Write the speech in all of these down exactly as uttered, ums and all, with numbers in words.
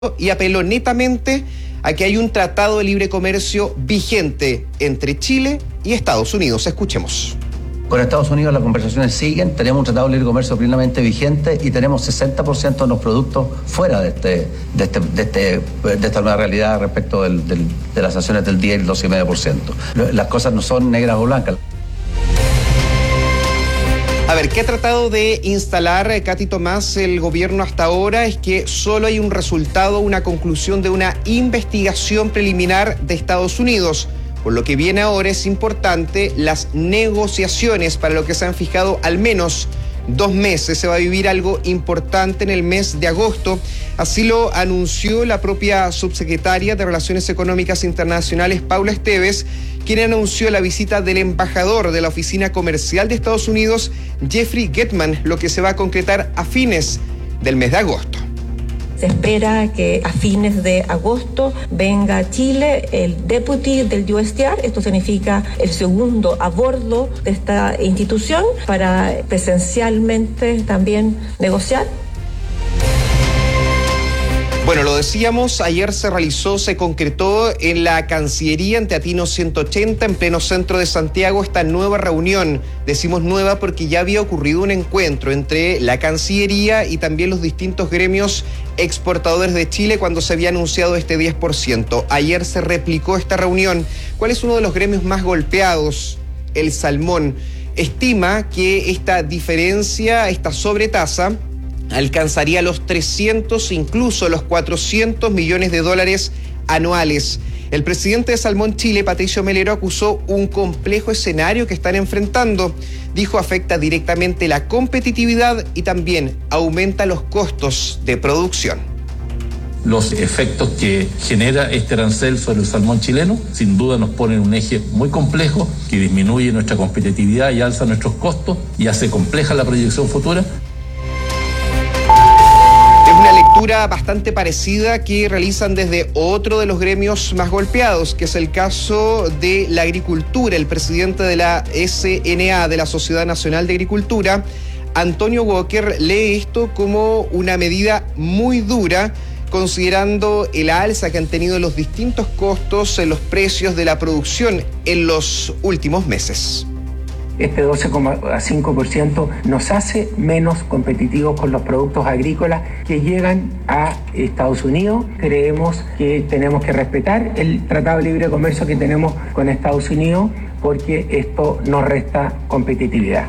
y apeló netamente a que hay un tratado de libre comercio vigente entre Chile y Estados Unidos. Escuchemos. Con Estados Unidos las conversaciones siguen, tenemos un tratado de libre comercio plenamente vigente y tenemos sesenta por ciento de los productos fuera de, este, de, este, de, este, de esta nueva realidad respecto del, del, de las sanciones del diez y el doce coma cinco por ciento. Las cosas no son negras o blancas. A ver, ¿qué ha tratado de instalar, Katy Tomás, el gobierno hasta ahora? Es que solo hay un resultado, una conclusión de una investigación preliminar de Estados Unidos. Por lo que viene ahora es importante las negociaciones, para lo que se han fijado al menos dos meses. Se va a vivir algo importante en el mes de agosto. Así lo anunció la propia subsecretaria de Relaciones Económicas Internacionales, Paula Esteves, quien anunció la visita del embajador de la Oficina Comercial de Estados Unidos, Jeffrey Getman, lo que se va a concretar a fines del mes de agosto. Se espera que a fines de agosto venga a Chile el deputy del U S T R, esto significa el segundo a bordo de esta institución, para presencialmente también negociar. Bueno, lo decíamos, ayer se realizó, se concretó en la Cancillería, en Teatino ciento ochenta, en pleno centro de Santiago, esta nueva reunión. Decimos nueva porque ya había ocurrido un encuentro entre la Cancillería y también los distintos gremios exportadores de Chile cuando se había anunciado este diez por ciento. Ayer se replicó esta reunión. ¿Cuál es uno de los gremios más golpeados? El salmón. Estima que esta diferencia, esta sobretasa, alcanzaría los trescientos, incluso los cuatrocientos millones de dólares anuales. El presidente de Salmón Chile, Patricio Melero, acusó un complejo escenario que están enfrentando. Dijo, afecta directamente la competitividad y también aumenta los costos de producción. Los efectos que genera este arancel sobre el salmón chileno sin duda nos ponen un eje muy complejo que disminuye nuestra competitividad y alza nuestros costos y hace compleja la proyección futura. Una lectura bastante parecida que realizan desde otro de los gremios más golpeados, que es el caso de la agricultura. El presidente de la S N A, de la Sociedad Nacional de Agricultura, Antonio Walker, lee esto como una medida muy dura, considerando el alza que han tenido los distintos costos en los precios de la producción en los últimos meses. Este doce coma cinco por ciento nos hace menos competitivos con los productos agrícolas que llegan a Estados Unidos. Creemos que tenemos que respetar el Tratado de Libre Comercio que tenemos con Estados Unidos, porque esto nos resta competitividad.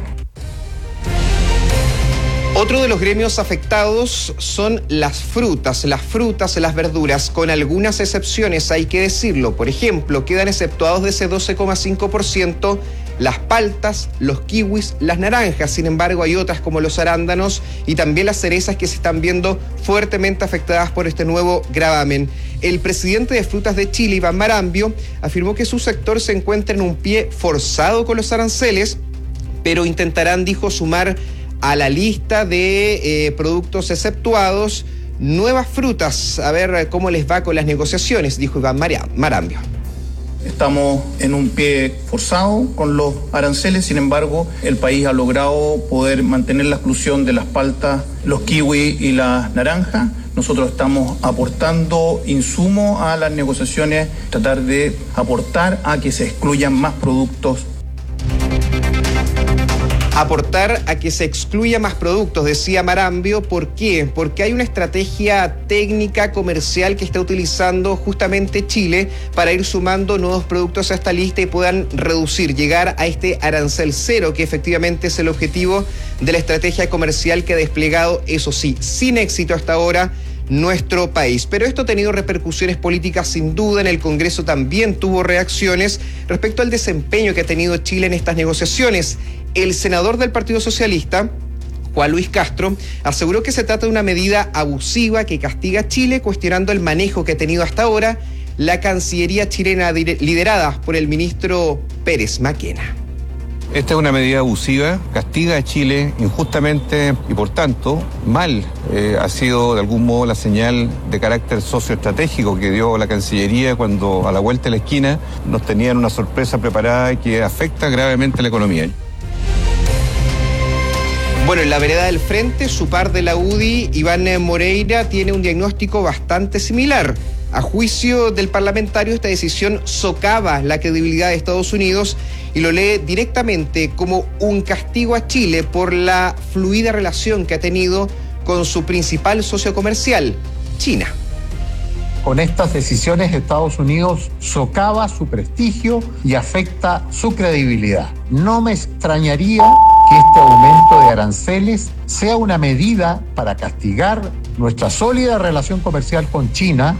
Otro de los gremios afectados son las frutas, las frutas, las verduras, con algunas excepciones, hay que decirlo. Por ejemplo, quedan exceptuados de ese doce coma cinco por ciento las paltas, los kiwis, las naranjas. Sin embargo, hay otras como los arándanos y también las cerezas que se están viendo fuertemente afectadas por este nuevo gravamen. El presidente de Frutas de Chile, Iván Marambio, afirmó que su sector se encuentra en un pie forzado con los aranceles, pero intentarán, dijo, sumar a la lista de eh, productos exceptuados nuevas frutas. A ver cómo les va con las negociaciones, dijo Iván Marambio. Estamos en un pie forzado con los aranceles, sin embargo, el país ha logrado poder mantener la exclusión de las paltas, los kiwis y las naranjas. Nosotros estamos aportando insumos a las negociaciones, tratar de aportar a que se excluyan más productos. Aportar a que se excluya más productos, decía Marambio. ¿Por qué? Porque hay una estrategia técnica comercial que está utilizando justamente Chile para ir sumando nuevos productos a esta lista y puedan reducir, llegar a este arancel cero, que efectivamente es el objetivo de la estrategia comercial que ha desplegado, eso sí, sin éxito hasta ahora, nuestro país. Pero esto ha tenido repercusiones políticas sin duda. En el Congreso también tuvo reacciones respecto al desempeño que ha tenido Chile en estas negociaciones. El senador del Partido Socialista, Juan Luis Castro, aseguró que se trata de una medida abusiva que castiga a Chile, cuestionando el manejo que ha tenido hasta ahora la Cancillería chilena liderada por el ministro Pérez Maquena. Esta es una medida abusiva, castiga a Chile injustamente y por tanto mal. Eh, ha sido de algún modo la señal de carácter socioestratégico que dio la Cancillería cuando a la vuelta de la esquina nos tenían una sorpresa preparada que afecta gravemente a la economía. Bueno, en la vereda del frente, su par de la U D I, Iván Moreira, tiene un diagnóstico bastante similar. A juicio del parlamentario, esta decisión socava la credibilidad de Estados Unidos y lo lee directamente como un castigo a Chile por la fluida relación que ha tenido con su principal socio comercial, China. Con estas decisiones, Estados Unidos socava su prestigio y afecta su credibilidad. No me extrañaría que este aumento de aranceles sea una medida para castigar nuestra sólida relación comercial con China.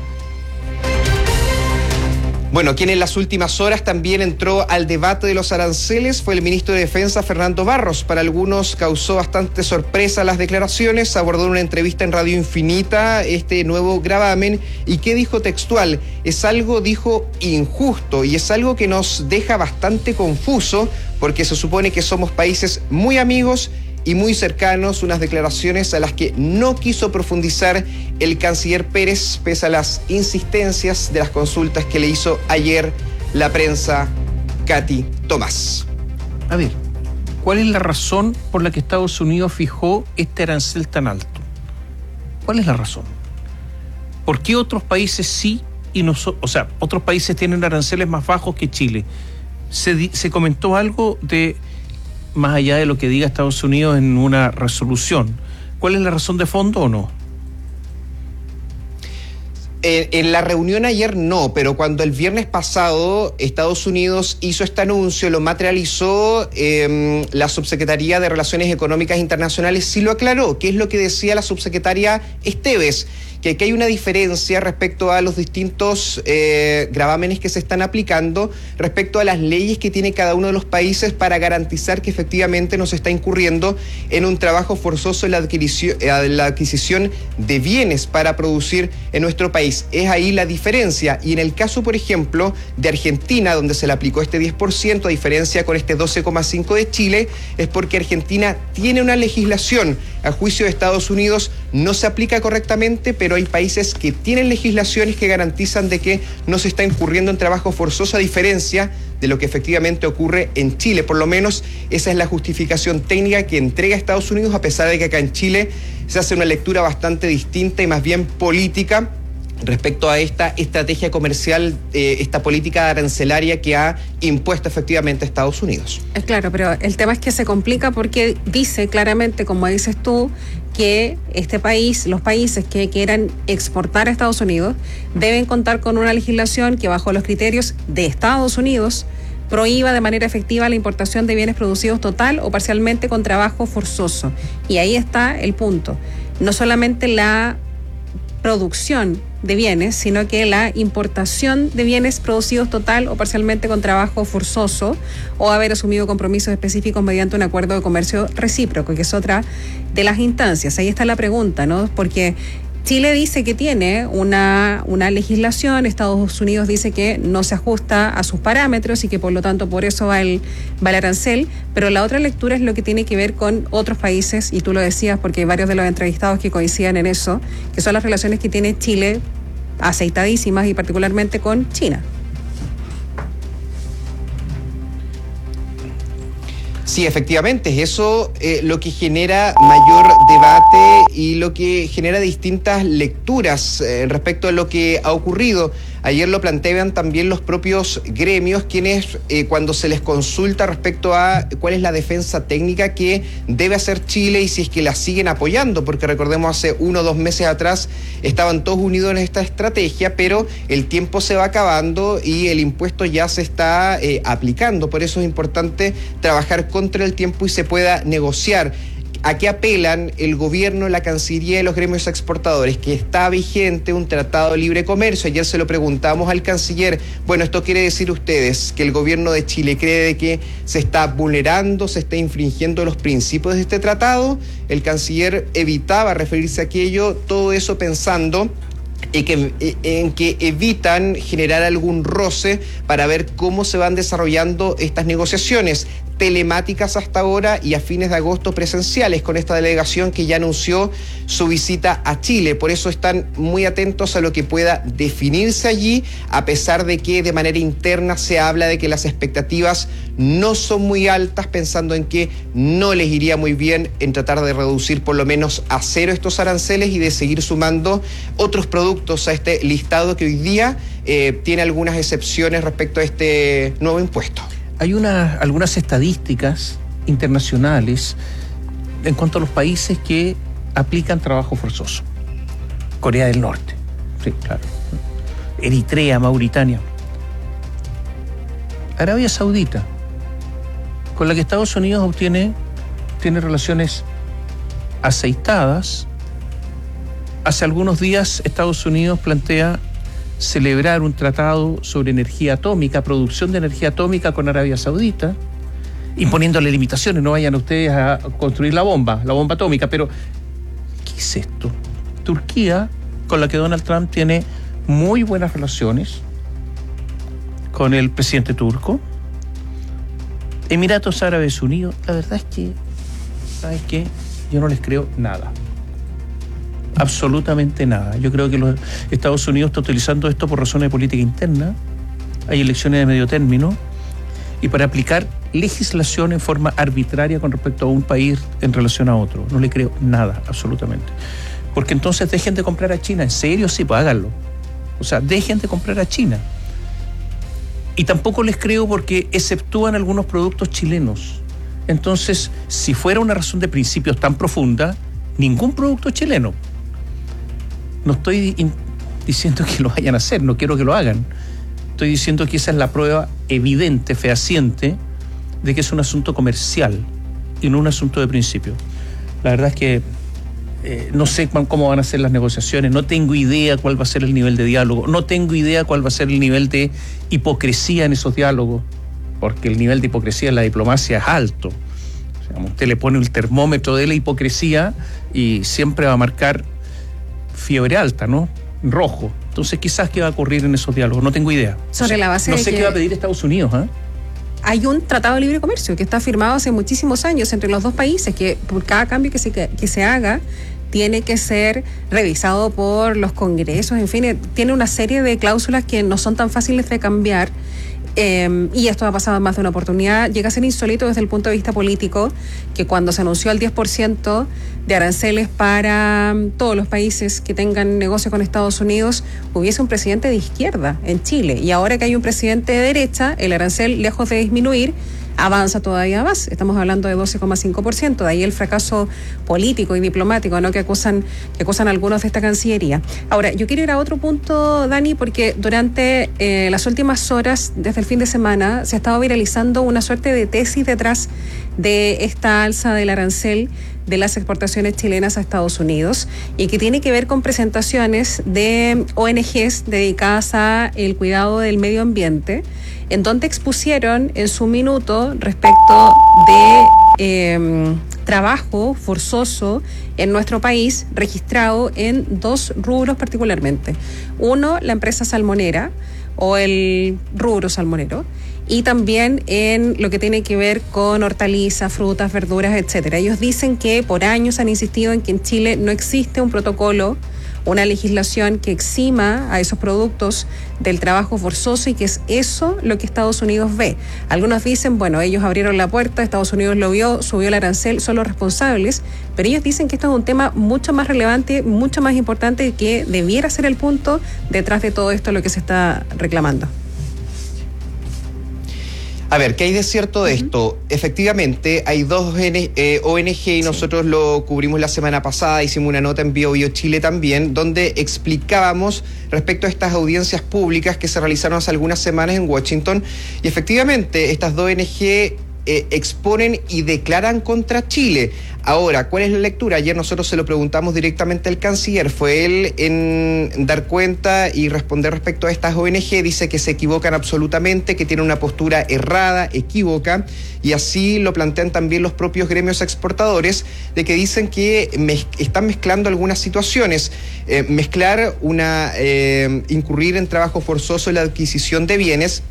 Bueno, quien en las últimas horas también entró al debate de los aranceles fue el ministro de Defensa, Fernando Barros. Para algunos causó bastante sorpresa las declaraciones, abordó en una entrevista en Radio Infinita este nuevo gravamen y ¿qué dijo textual? Es algo, dijo, injusto y es algo que nos deja bastante confuso porque se supone que somos países muy amigos y muy cercanos, unas declaraciones a las que no quiso profundizar el canciller Pérez, pese a las insistencias de las consultas que le hizo ayer la prensa Katy Tomás. A ver, ¿cuál es la razón por la que Estados Unidos fijó este arancel tan alto? ¿Cuál es la razón? ¿Por qué otros países sí y nosotros, o sea, otros países tienen aranceles más bajos que Chile? Se, di, se comentó algo de más allá de lo que diga Estados Unidos en una resolución. ¿Cuál es la razón de fondo o no? En, en la reunión ayer no, pero cuando el viernes pasado Estados Unidos hizo este anuncio, lo materializó eh, la Subsecretaría de Relaciones Económicas Internacionales, sí lo aclaró. ¿Qué es lo que decía la subsecretaria Esteves? Que aquí hay una diferencia respecto a los distintos eh, gravámenes que se están aplicando, respecto a las leyes que tiene cada uno de los países para garantizar que efectivamente no se está incurriendo en un trabajo forzoso en la adquisición, en la adquisición de bienes para producir en nuestro país. Es ahí la diferencia. Y en el caso, por ejemplo, de Argentina, donde se le aplicó este diez por ciento, a diferencia con este doce coma cinco por ciento de Chile, es porque Argentina tiene una legislación. A juicio de Estados Unidos no se aplica correctamente, pero hay países que tienen legislaciones que garantizan de que no se está incurriendo en trabajo forzoso, a diferencia de lo que efectivamente ocurre en Chile. Por lo menos esa es la justificación técnica que entrega Estados Unidos, a pesar de que acá en Chile se hace una lectura bastante distinta y más bien política respecto a esta estrategia comercial, eh, esta política arancelaria que ha impuesto efectivamente Estados Unidos. Es claro, pero el tema es que se complica porque dice claramente, como dices tú, que este país, los países que quieran exportar a Estados Unidos deben contar con una legislación que, bajo los criterios de Estados Unidos, prohíba de manera efectiva la importación de bienes producidos total o parcialmente con trabajo forzoso. Y ahí está el punto. No solamente la producción de bienes, sino que la importación de bienes producidos total o parcialmente con trabajo forzoso o haber asumido compromisos específicos mediante un acuerdo de comercio recíproco, que es otra de las instancias. Ahí está la pregunta, ¿no? Porque Chile dice que tiene una, una legislación, Estados Unidos dice que no se ajusta a sus parámetros y que por lo tanto por eso va el, va el arancel, pero la otra lectura es lo que tiene que ver con otros países, y tú lo decías porque hay varios de los entrevistados que coinciden en eso, que son las relaciones que tiene Chile aceitadísimas y particularmente con China. Sí, efectivamente, es eso eh, lo que genera mayor debate y lo que genera distintas lecturas eh, respecto a lo que ha ocurrido. Ayer lo plantean también los propios gremios, quienes eh, cuando se les consulta respecto a cuál es la defensa técnica que debe hacer Chile y si es que la siguen apoyando, porque recordemos hace uno o dos meses atrás estaban todos unidos en esta estrategia, pero el tiempo se va acabando y el impuesto ya se está eh, aplicando. Por eso es importante trabajar contra el tiempo y se pueda negociar. ¿A qué apelan el gobierno, la Cancillería y los gremios exportadores? Que está vigente un tratado de libre comercio. Ayer se lo preguntamos al canciller. Bueno, esto quiere decir ustedes que el gobierno de Chile cree de que se está vulnerando, se está infringiendo los principios de este tratado. El canciller evitaba referirse a aquello, todo eso pensando Y que, en que evitan generar algún roce para ver cómo se van desarrollando estas negociaciones. telemáticas hasta ahora y a fines de agosto presenciales con esta delegación que ya anunció su visita a Chile. Por eso están muy atentos a lo que pueda definirse allí, a pesar de que de manera interna se habla de que las expectativas no son muy altas, pensando en que no les iría muy bien en tratar de reducir por lo menos a cero estos aranceles y de seguir sumando otros productos a este listado que hoy día eh, tiene algunas excepciones respecto a este nuevo impuesto. Hay una, algunas estadísticas internacionales en cuanto a los países que aplican trabajo forzoso. Corea del Norte, sí, claro. Eritrea, Mauritania. Arabia Saudita, con la que Estados Unidos obtiene tiene relaciones aceitadas. Hace algunos días Estados Unidos plantea celebrar un tratado sobre energía atómica, producción de energía atómica con Arabia Saudita, imponiéndole limitaciones, no vayan ustedes a construir la bomba, la bomba atómica, pero ¿qué es esto? Turquía, con la que Donald Trump tiene muy buenas relaciones con el presidente turco. Emiratos Árabes Unidos, la verdad es que, ¿sabes qué? Yo no les creo nada. Absolutamente nada. Yo creo que los Estados Unidos está utilizando esto por razones de política interna. Hay elecciones de medio término y para aplicar legislación en forma arbitraria con respecto a un país en relación a otro. No le creo nada, absolutamente. Porque entonces dejen de comprar a China. ¿En serio? Sí, pues háganlo. O sea, dejen de comprar a China. Y tampoco les creo porque exceptúan algunos productos chilenos. Entonces, si fuera una razón de principios tan profunda, ningún producto chileno. No estoy in- diciendo que lo vayan a hacer, no quiero que lo hagan. Estoy diciendo que esa es la prueba evidente, fehaciente, de que es un asunto comercial y no un asunto de principio. La verdad es que eh, no sé cómo van a ser las negociaciones, no tengo idea cuál va a ser el nivel de diálogo, no tengo idea cuál va a ser el nivel de hipocresía en esos diálogos, porque el nivel de hipocresía en la diplomacia es alto. O sea, usted le pone el termómetro de la hipocresía y siempre va a marcar fiebre alta, ¿no? Rojo. Entonces, quizás qué va a ocurrir en esos diálogos, no tengo idea. Sobre o sea, la base no de sé que qué va a pedir Estados Unidos, ¿eh? Hay un tratado de libre comercio que está firmado hace muchísimos años entre los dos países, que por cada cambio que se, que se haga tiene que ser revisado por los congresos, en fin, tiene una serie de cláusulas que no son tan fáciles de cambiar. Eh, y esto ha pasado en más de una oportunidad. Llega a ser insólito desde el punto de vista político que cuando se anunció el diez por ciento de aranceles para todos los países que tengan negocio con Estados Unidos, hubiese un presidente de izquierda en Chile. Y ahora que hay un presidente de derecha, el arancel, lejos de disminuir, avanza todavía más. Estamos hablando de doce coma cinco por ciento. De ahí el fracaso político y diplomático, ¿no?, que acusan, que acusan algunos de esta Cancillería. Ahora, yo quiero ir a otro punto, Dani, porque durante eh, las últimas horas, desde el fin de semana, se ha estado viralizando una suerte de tesis detrás de esta alza del arancel de las exportaciones chilenas a Estados Unidos y que tiene que ver con presentaciones de O N Ges dedicadas a el cuidado del medio ambiente, en donde expusieron en su minuto respecto de eh, trabajo forzoso en nuestro país registrado en dos rubros particularmente. Uno, la empresa salmonera o el rubro salmonero, y también en lo que tiene que ver con hortalizas, frutas, verduras, etcétera. Ellos dicen que por años han insistido en que en Chile no existe un protocolo, una legislación que exima a esos productos del trabajo forzoso y que es eso lo que Estados Unidos ve. Algunos dicen, bueno, ellos abrieron la puerta, Estados Unidos lo vio, subió el arancel, son los responsables, pero ellos dicen que esto es un tema mucho más relevante, mucho más importante, que debiera ser el punto detrás de todo esto lo que se está reclamando. A ver, ¿qué hay de cierto de esto? Efectivamente, hay dos O N G y nosotros lo cubrimos la semana pasada, hicimos una nota en Bio Bio Chile también, donde explicábamos respecto a estas audiencias públicas que se realizaron hace algunas semanas en Washington, y efectivamente estas dos O N G eh, exponen y declaran contra Chile. Ahora, ¿cuál es la lectura? Ayer nosotros se lo preguntamos directamente al canciller. Fue él en dar cuenta y responder respecto a estas O N G. Dice que se equivocan absolutamente, que tienen una postura errada, equívoca, y así lo plantean también los propios gremios exportadores, de que dicen que mez- están mezclando algunas situaciones. Eh, mezclar una, eh, incurrir en trabajo forzoso en la adquisición de bienes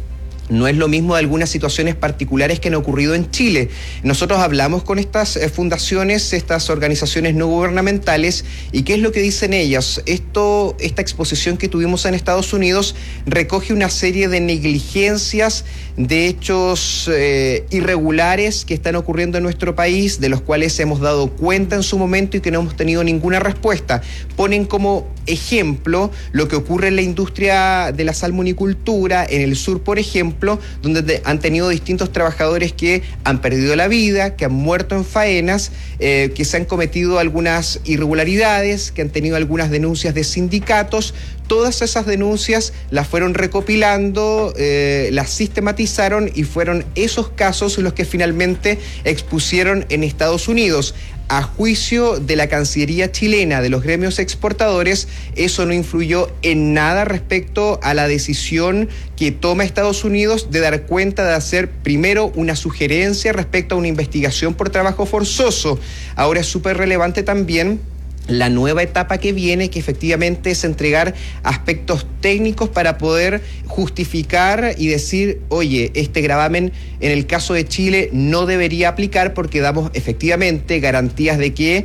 No es lo mismo de algunas situaciones particulares que han ocurrido en Chile. Nosotros hablamos con estas eh, fundaciones, estas organizaciones no gubernamentales, y ¿qué es lo que dicen ellas? Esto, esta exposición que tuvimos en Estados Unidos recoge una serie de negligencias, de hechos eh, irregulares que están ocurriendo en nuestro país, de los cuales hemos dado cuenta en su momento y que no hemos tenido ninguna respuesta. Ponen como ejemplo lo que ocurre en la industria de la salmonicultura, en el sur, por ejemplo, donde te, han tenido distintos trabajadores que han perdido la vida, que han muerto en faenas, eh, que se han cometido algunas irregularidades, que han tenido algunas denuncias de sindicatos. Todas esas denuncias las fueron recopilando, eh, las sistematizaron y fueron esos casos los que finalmente expusieron en Estados Unidos. A juicio de la Cancillería chilena, de los gremios exportadores, eso no influyó en nada respecto a la decisión que toma Estados Unidos de dar cuenta de hacer primero una sugerencia respecto a una investigación por trabajo forzoso. Ahora es súper relevante también la nueva etapa que viene, que efectivamente es entregar aspectos técnicos para poder justificar y decir, oye, este gravamen en el caso de Chile no debería aplicar porque damos efectivamente garantías de que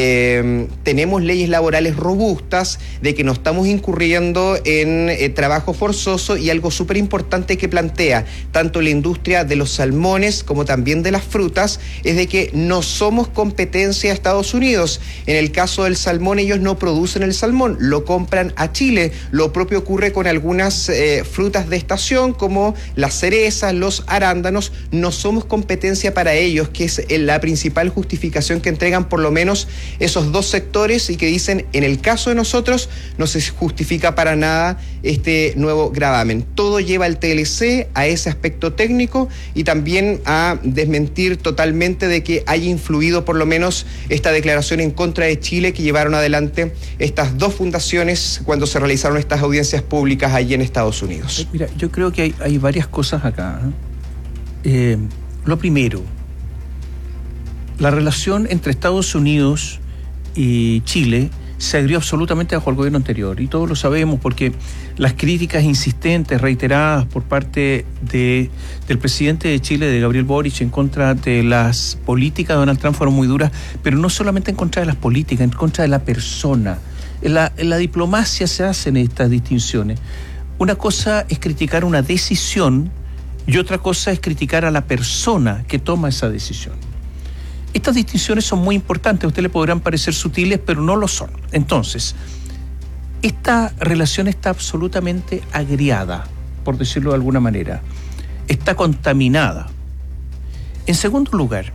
eh, tenemos leyes laborales robustas, de que no estamos incurriendo en eh, trabajo forzoso, y algo súper importante que plantea tanto la industria de los salmones como también de las frutas, es de que no somos competencia de Estados Unidos. En el caso del salmón, ellos no producen el salmón, lo compran a Chile. Lo propio ocurre con algunas eh, frutas de estación como las cerezas, los arándanos. No somos competencia para ellos, que es la principal justificación que entregan por lo menos esos dos sectores, y que dicen, en el caso de nosotros no se justifica para nada este nuevo gravamen. Todo lleva al T L C a ese aspecto técnico y también a desmentir totalmente de que haya influido por lo menos esta declaración en contra de Chile que llevaron adelante estas dos fundaciones cuando se realizaron estas audiencias públicas allí en Estados Unidos. Mira, yo creo que hay, hay varias cosas acá. Eh, lo primero, la relación entre Estados Unidos y Chile se agrió absolutamente bajo el gobierno anterior, y todos lo sabemos porque las críticas insistentes, reiteradas por parte de, del presidente de Chile, de Gabriel Boric, en contra de las políticas de Donald Trump fueron muy duras, pero no solamente en contra de las políticas, en contra de la persona. En la, en la diplomacia se hacen estas distinciones. Una cosa es criticar una decisión y otra cosa es criticar a la persona que toma esa decisión. Estas distinciones son muy importantes, a usted le podrán parecer sutiles, pero no lo son. Entonces, esta relación está absolutamente agriada, por decirlo de alguna manera. Está contaminada. En segundo lugar,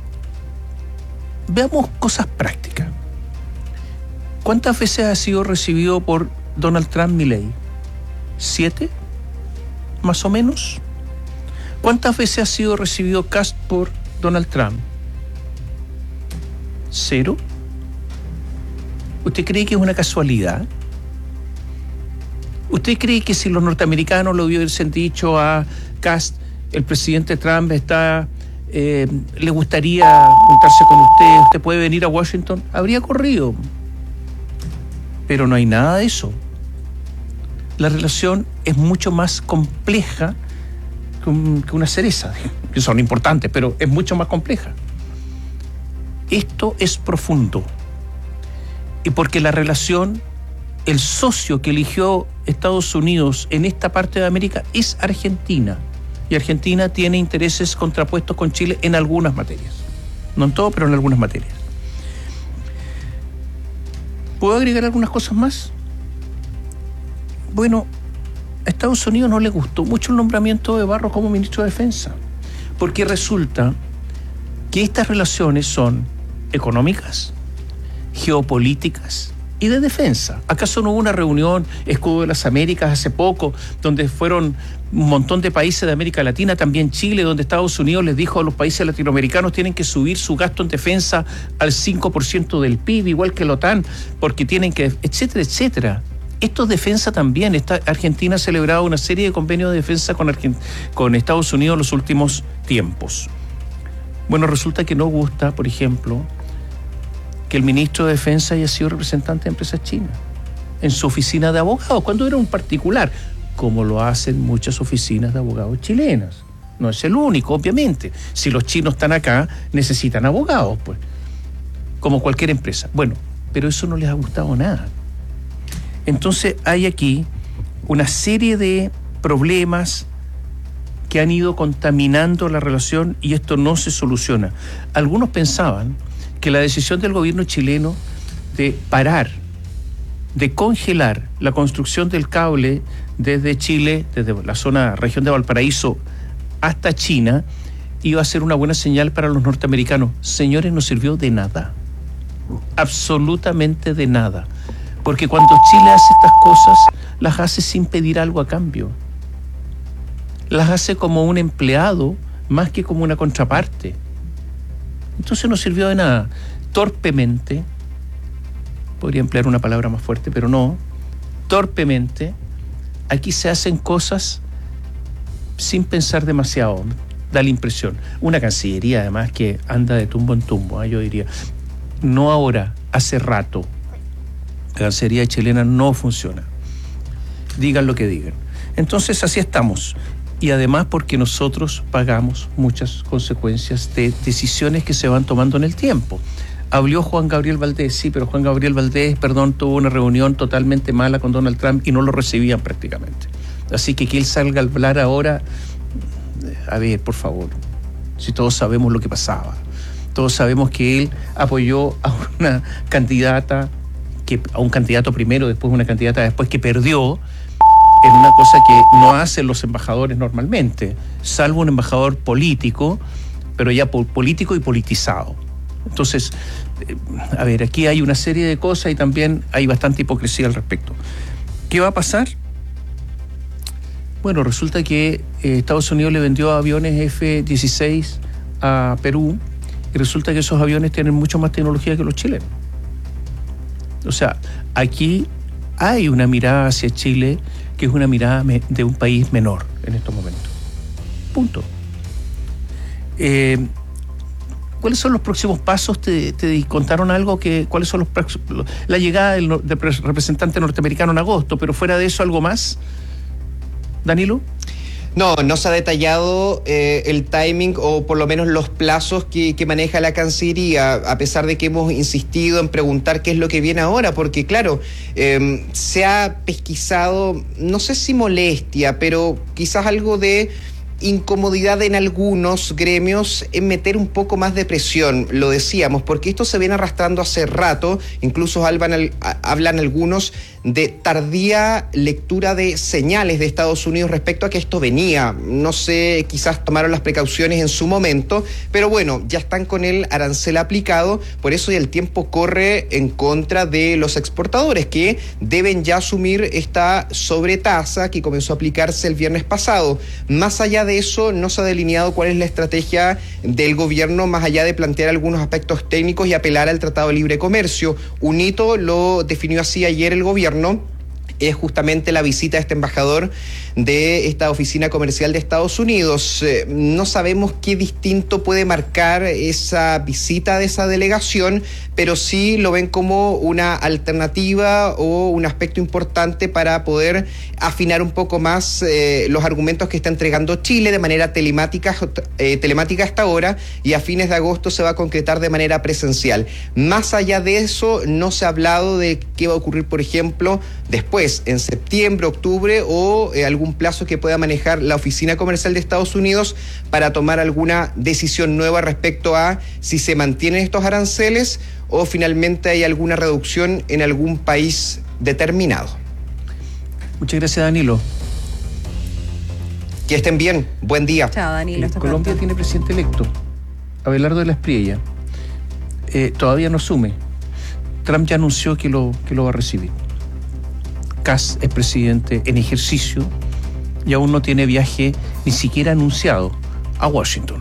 veamos cosas prácticas. ¿Cuántas veces ha sido recibido por Donald Trump Milei? ¿Siete? ¿Más o menos? ¿Cuántas veces ha sido recibido Kast por Donald Trump? ¿Cero? ¿Usted cree que es una casualidad? ¿Usted cree que si los norteamericanos lo hubiesen dicho a Kast, el presidente Trump está, eh, le gustaría juntarse con usted, usted puede venir a Washington, habría corrido? Pero no hay nada de eso. La relación es mucho más compleja que, un, que una cereza, que son importantes, pero es mucho más compleja. Esto es profundo. Y porque la relación, el socio que eligió Estados Unidos en esta parte de América es Argentina. Y Argentina tiene intereses contrapuestos con Chile en algunas materias. No en todo, pero en algunas materias. ¿Puedo agregar algunas cosas más? Bueno, a Estados Unidos no le gustó mucho el nombramiento de Barros como ministro de Defensa, porque resulta que estas relaciones son económicas, geopolíticas y de defensa. ¿Acaso no hubo una reunión Escudo de las Américas hace poco, donde fueron un montón de países de América Latina, también Chile, donde Estados Unidos les dijo a los países latinoamericanos tienen que subir su gasto en defensa al cinco por ciento del P I B, igual que la OTAN, porque tienen que, etcétera, etcétera? Esto es defensa también. Esta, Argentina ha celebrado una serie de convenios de defensa con, Argent- con Estados Unidos en los últimos tiempos. Bueno, resulta que no gusta, por ejemplo, que el ministro de Defensa haya sido representante de empresas chinas en su oficina de abogados, cuando era un particular. como lo hacen muchas oficinas de abogados chilenas. No es el único, obviamente. Si los chinos están acá, necesitan abogados, pues, como cualquier empresa. Bueno, pero eso no les ha gustado nada. Entonces hay aquí una serie de problemas que han ido contaminando la relación y esto no se soluciona. Algunos pensaban que la decisión del gobierno chileno de parar, de congelar la construcción del cable desde Chile, desde la zona, región de Valparaíso hasta China, iba a ser una buena señal para los norteamericanos. Señores, no sirvió de nada. Absolutamente de nada. Porque cuando Chile hace estas cosas, las hace sin pedir algo a cambio. Las hace como un empleado más que como una contraparte. Entonces no sirvió de nada. Torpemente, podría emplear una palabra más fuerte, pero no, torpemente, aquí se hacen cosas sin pensar demasiado, da la impresión. Una Cancillería además que anda de tumbo en tumbo, ¿eh? Yo diría, no ahora, hace rato. La Cancillería chilena no funciona. Digan lo que digan. Entonces así estamos. Y además porque nosotros pagamos muchas consecuencias de decisiones que se van tomando en el tiempo. Habló Juan Gabriel Valdés, sí, pero Juan Gabriel Valdés, perdón, tuvo una reunión totalmente mala con Donald Trump y no lo recibían prácticamente. Así que que él salga a hablar ahora, a ver, por favor, si todos sabemos lo que pasaba. Todos sabemos que él apoyó a una candidata, que, a un candidato primero, después una candidata después que perdió, en una cosa que no hacen los embajadores normalmente, salvo un embajador político, pero ya político y politizado. Entonces, a ver, aquí hay una serie de cosas y también hay bastante hipocresía al respecto. ¿Qué va a pasar? Bueno, resulta que eh, Estados Unidos le vendió aviones F dieciséis a Perú y resulta que esos aviones tienen mucho más tecnología que los chilenos. O sea, aquí hay una mirada hacia Chile que es una mirada de un país menor en estos momentos. Punto. Eh, ¿Cuáles son los próximos pasos? ¿Te, te contaron algo? Que, ¿Cuáles son los próximos? La llegada del, del representante norteamericano en agosto, pero fuera de eso, ¿algo más? ¿Danilo? No, no se ha detallado eh, el timing o por lo menos los plazos que, que maneja la Cancillería, a pesar de que hemos insistido en preguntar qué es lo que viene ahora, porque claro, eh, se ha pesquisado, no sé si molestia, pero quizás algo de incomodidad en algunos gremios en meter un poco más de presión, lo decíamos, porque esto se viene arrastrando hace rato, incluso hablan, hablan algunos de tardía lectura de señales de Estados Unidos respecto a que esto venía. No sé, quizás tomaron las precauciones en su momento, pero bueno, ya están con el arancel aplicado, por eso el tiempo corre en contra de los exportadores, que deben ya asumir esta sobretasa que comenzó a aplicarse el viernes pasado. Más allá de eso, no se ha delineado cuál es la estrategia del gobierno, más allá de plantear algunos aspectos técnicos y apelar al Tratado de Libre Comercio. Un hito lo definió así ayer el gobierno, es justamente la visita de este embajador de esta oficina comercial de Estados Unidos. Eh, no sabemos qué distinto puede marcar esa visita de esa delegación, pero sí lo ven como una alternativa o un aspecto importante para poder afinar un poco más eh, los argumentos que está entregando Chile de manera telemática, eh, telemática hasta ahora, y a fines de agosto se va a concretar de manera presencial. Más allá de eso, no se ha hablado de qué va a ocurrir, por ejemplo, después, en septiembre, octubre, o eh, algún plazo que pueda manejar la oficina comercial de Estados Unidos para tomar alguna decisión nueva respecto a si se mantienen estos aranceles o finalmente hay alguna reducción en algún país determinado. Muchas gracias, Danilo. Que estén bien. Buen día. Chao, Danilo. Colombia tiene presidente electo, Abelardo de la Espriella. Eh, todavía no asume. Trump ya anunció que lo, que lo va a recibir. Kass es presidente en ejercicio y aún no tiene viaje ni siquiera anunciado a Washington.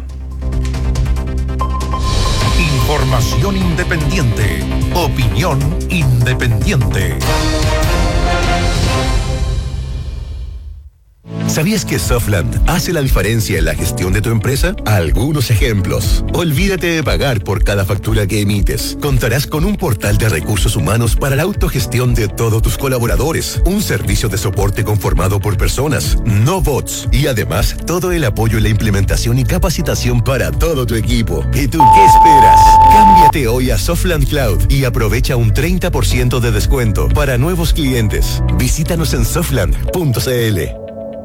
Información independiente. Opinión independiente. ¿Sabías que Softland hace la diferencia en la gestión de tu empresa? Algunos ejemplos. Olvídate de pagar por cada factura que emites. Contarás con un portal de recursos humanos para la autogestión de todos tus colaboradores, un servicio de soporte conformado por personas, no bots, y además todo el apoyo en la implementación y capacitación para todo tu equipo. ¿Y tú qué esperas? Cámbiate hoy a Softland Cloud y aprovecha un treinta por ciento de descuento para nuevos clientes. Visítanos en softland punto c l.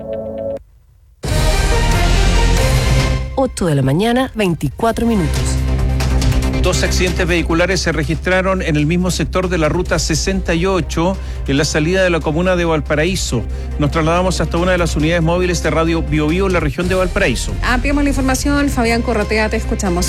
ocho de la mañana, veinticuatro minutos. Dos accidentes vehiculares se registraron en el mismo sector de la ruta sesenta y ocho, en la salida de la comuna de Valparaíso. Nos trasladamos hasta una de las unidades móviles de Radio Bio Bio en la región de Valparaíso. Ampliamos la información, Fabián Corrotea, te escuchamos.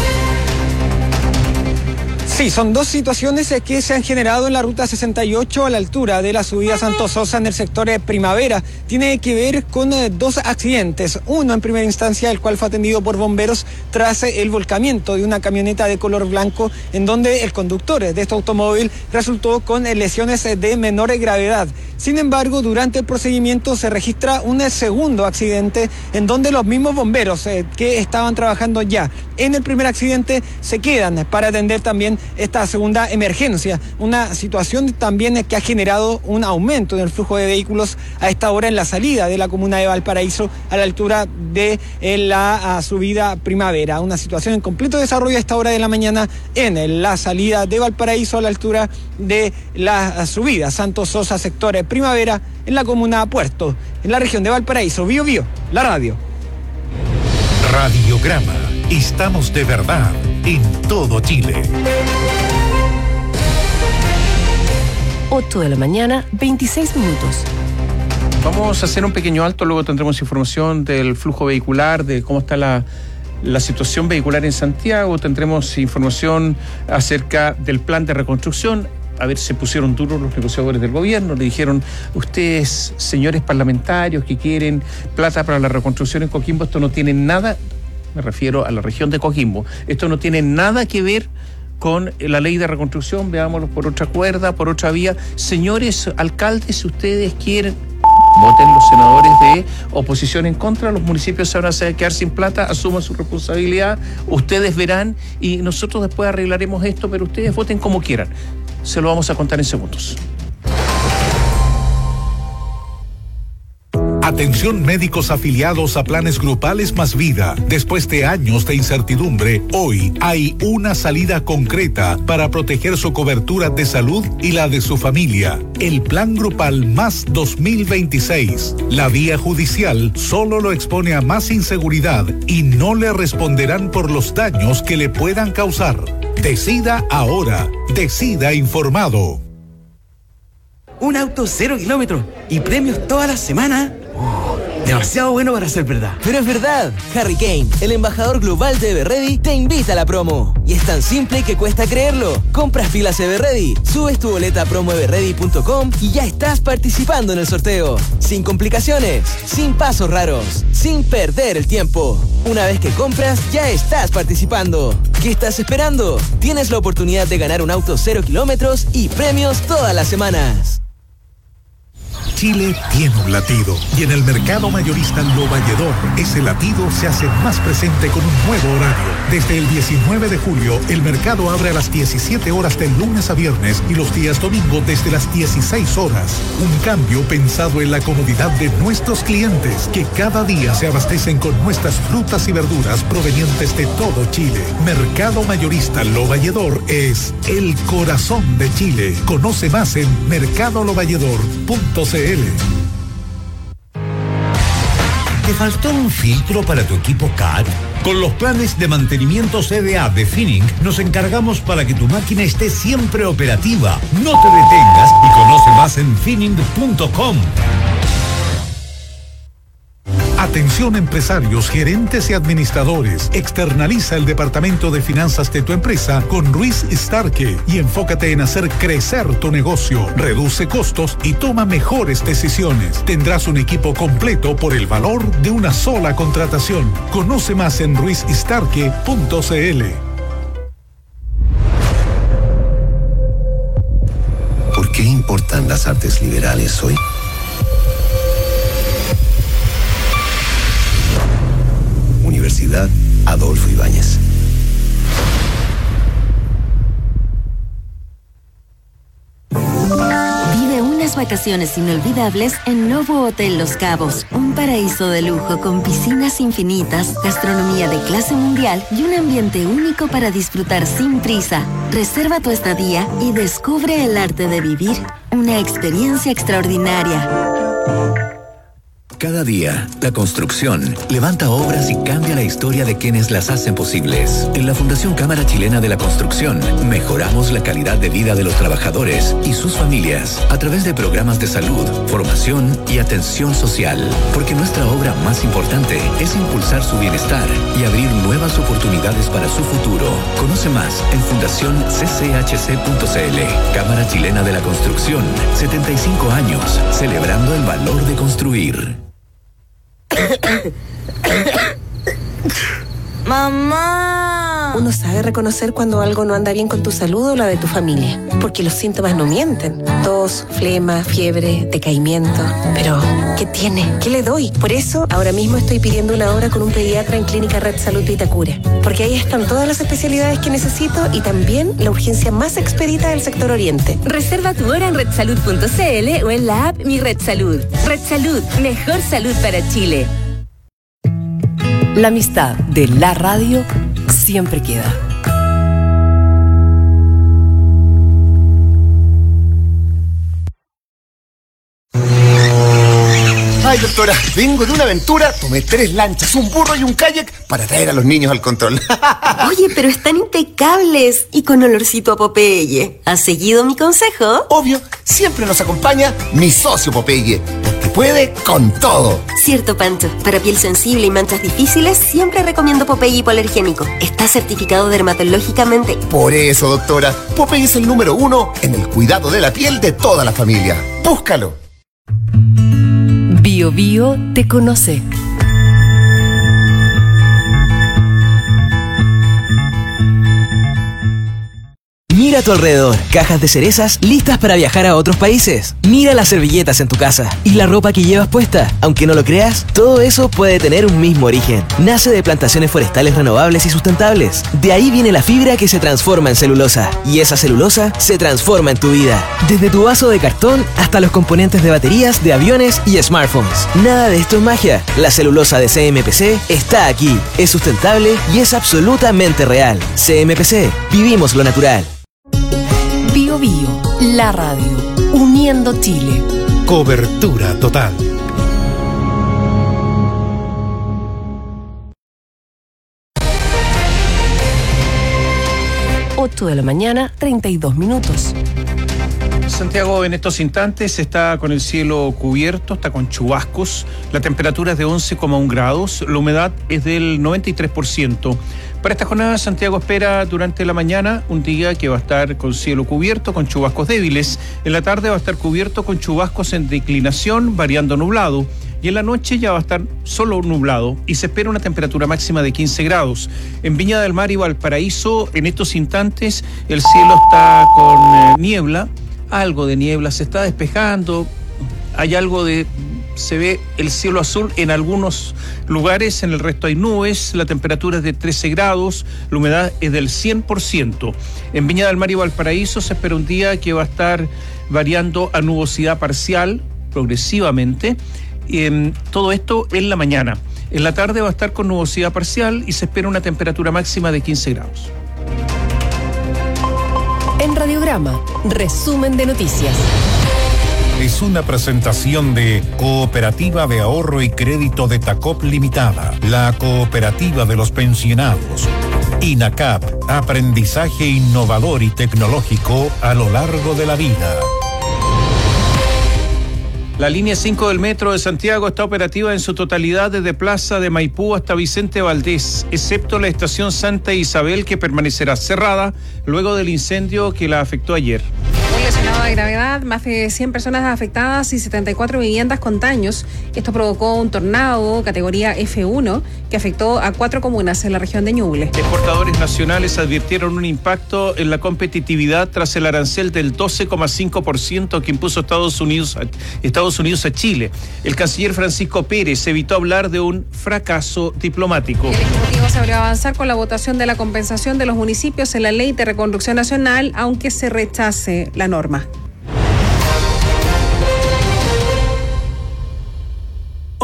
Sí, son dos situaciones que se han generado en la ruta sesenta y ocho a la altura de la subida Santo Sosa en el sector de Primavera. Tiene que ver con eh, dos accidentes. Uno en primera instancia, el cual fue atendido por bomberos tras eh, el volcamiento de una camioneta de color blanco, en donde el conductor de este automóvil resultó con eh, lesiones eh, de menor gravedad. Sin embargo, durante el procedimiento se registra un eh, segundo accidente en donde los mismos bomberos eh, que estaban trabajando ya en el primer accidente se quedan para atender también esta segunda emergencia, una situación también que ha generado un aumento en el flujo de vehículos a esta hora en la salida de la comuna de Valparaíso a la altura de la subida Primavera, una situación en completo desarrollo a esta hora de la mañana en la salida de Valparaíso a la altura de la subida Santo Sosa sector Primavera en la comuna Puerto, en la región de Valparaíso. Bio Bio, la radio. Radiograma. Estamos de verdad en todo Chile. ocho de la mañana, veintiséis minutos. Vamos a hacer un pequeño alto, luego tendremos información del flujo vehicular, de cómo está la, la situación vehicular en Santiago, tendremos información acerca del plan de reconstrucción. A ver, se pusieron duros los negociadores del gobierno, le dijeron, ustedes, señores parlamentarios que quieren plata para la reconstrucción en Coquimbo, esto no tiene nada, me refiero a la región de Coquimbo, esto no tiene nada que ver con la ley de reconstrucción, veámoslo por otra cuerda, por otra vía. Señores alcaldes, si ustedes quieren, voten los senadores de oposición en contra, los municipios se van a quedar sin plata, asuman su responsabilidad, ustedes verán y nosotros después arreglaremos esto, pero ustedes voten como quieran. Se lo vamos a contar en segundos. Atención médicos afiliados a planes grupales Más Vida. Después de años de incertidumbre, hoy hay una salida concreta para proteger su cobertura de salud y la de su familia. El Plan Grupal Más dos mil veintiséis. La vía judicial solo lo expone a más inseguridad y no le responderán por los daños que le puedan causar. Decida ahora. Decida informado. Un auto cero kilómetros y premios toda la semana. Oh, demasiado bueno para ser verdad. Pero es verdad. Harry Kane, el embajador global de Everready, te invita a la promo. Y es tan simple que cuesta creerlo. Compras pilas Everready, subes tu boleta a promo everready punto com y ya estás participando en el sorteo. Sin complicaciones, sin pasos raros, sin perder el tiempo. Una vez que compras, ya estás participando. ¿Qué estás esperando? Tienes la oportunidad de ganar un auto cero kilómetros y premios todas las semanas. Chile tiene un latido y en el mercado mayorista Lo Valledor ese latido se hace más presente con un nuevo horario. Desde el diecinueve de julio el mercado abre a las diecisiete horas del lunes a viernes y los días domingo desde las dieciséis horas. Un cambio pensado en la comodidad de nuestros clientes que cada día se abastecen con nuestras frutas y verduras provenientes de todo Chile. Mercado mayorista Lo Valledor es el corazón de Chile. Conoce más en mercado lo valledor punto c l. ¿Te faltó un filtro para tu equipo C A D? Con los planes de mantenimiento C D A de Finning nos encargamos para que tu máquina esté siempre operativa. No te detengas y conoce más en finning punto com. Atención empresarios, gerentes y administradores. Externaliza el departamento de finanzas de tu empresa con Ruiz Starke y enfócate en hacer crecer tu negocio. Reduce costos y toma mejores decisiones. Tendrás un equipo completo por el valor de una sola contratación. Conoce más en ruiz starke punto c l. ¿Por qué importan las artes liberales hoy? unas vacaciones inolvidables en Novo Hotel Los Cabos. Un paraíso de lujo con piscinas infinitas, gastronomía de clase mundial y un ambiente único para disfrutar sin prisa. Reserva tu estadía y descubre el arte de vivir una experiencia extraordinaria. Cada día, la construcción levanta obras y cambia la historia de quienes las hacen posibles. En la Fundación Cámara Chilena de la Construcción, mejoramos la calidad de vida de los trabajadores y sus familias a través de programas de salud, formación y atención social. Porque nuestra obra más importante es impulsar su bienestar y abrir nuevas oportunidades para su futuro. Conoce más en fundación c c h c punto c l. Cámara Chilena de la Construcción, setenta y cinco años, celebrando el valor de construir. ¡Mamá! Uno sabe reconocer cuando algo no anda bien con tu salud o la de tu familia, porque los síntomas no mienten. Tos, flema, fiebre, decaimiento. Pero, ¿qué tiene? ¿Qué le doy? Por eso, ahora mismo estoy pidiendo una hora con un pediatra en Clínica Red Salud de Itacura, porque ahí están todas las especialidades que necesito y también la urgencia más expedita del sector oriente. Reserva tu hora en red salud punto c l o en la app Mi Red Salud. Red Salud, mejor salud para Chile. La amistad de la radio siempre queda. Ay, doctora, vengo de una aventura, tomé tres lanchas, un burro y un kayak para traer a los niños al control. Oye, pero están impecables y con olorcito a Popeye. ¿Has seguido mi consejo? Obvio, siempre nos acompaña mi socio Popeye, porque puede con todo. Cierto, Pancho. Para piel sensible y manchas difíciles, siempre recomiendo Popeye hipoalergénico. Está certificado dermatológicamente. Por eso, doctora, Popeye es el número uno en el cuidado de la piel de toda la familia. Búscalo. Bio Bio te conoce. Mira a tu alrededor, cajas de cerezas listas para viajar a otros países. Mira las servilletas en tu casa y la ropa que llevas puesta. Aunque no lo creas, todo eso puede tener un mismo origen. Nace de plantaciones forestales renovables y sustentables. De ahí viene la fibra que se transforma en celulosa. Y esa celulosa se transforma en tu vida. Desde tu vaso de cartón hasta los componentes de baterías, de aviones y smartphones. Nada de esto es magia. La celulosa de C M P C está aquí. Es sustentable y es absolutamente real. C M P C, vivimos lo natural. Bio Bio, la radio, uniendo Chile. Cobertura total. ocho de la mañana, treinta y dos minutos. Santiago en estos instantes está con el cielo cubierto, está con chubascos, la temperatura es de once coma uno grados, la humedad es del noventa y tres por ciento. Para esta jornada, Santiago espera durante la mañana un día que va a estar con cielo cubierto, con chubascos débiles. En la tarde va a estar cubierto con chubascos en declinación, variando nublado. Y en la noche ya va a estar solo nublado y se espera una temperatura máxima de quince grados. En Viña del Mar y Valparaíso, en estos instantes, el cielo está con eh, niebla, algo de niebla, se está despejando, hay algo de... Se ve el cielo azul en algunos lugares, en el resto hay nubes, la temperatura es de trece grados, la humedad es del cien por ciento. En Viña del Mar y Valparaíso se espera un día que va a estar variando a nubosidad parcial progresivamente. Eh, todo esto en la mañana. En la tarde va a estar con nubosidad parcial y se espera una temperatura máxima de quince grados. En Radiograma, resumen de noticias. Es una presentación de Cooperativa de Ahorro y Crédito de Tacop Limitada, la cooperativa de los pensionados. INACAP, aprendizaje innovador y tecnológico a lo largo de la vida. La línea cinco del metro de Santiago está operativa en su totalidad desde Plaza de Maipú hasta Vicente Valdés, excepto la estación Santa Isabel, que permanecerá cerrada luego del incendio que la afectó ayer. Un lesionado de gravedad, más de cien personas afectadas y setenta y cuatro viviendas con daños. Esto provocó un tornado categoría F uno que afectó a cuatro comunas en la región de Ñuble. Exportadores nacionales advirtieron un impacto en la competitividad tras el arancel del doce coma cinco por ciento que impuso Estados Unidos a, Estados Unidos a Chile. El canciller Francisco Pérez evitó hablar de un fracaso diplomático. El Ejecutivo se abrió a avanzar con la votación de la compensación de los municipios en la Ley de Reconstrucción Nacional, aunque se rechace la norma.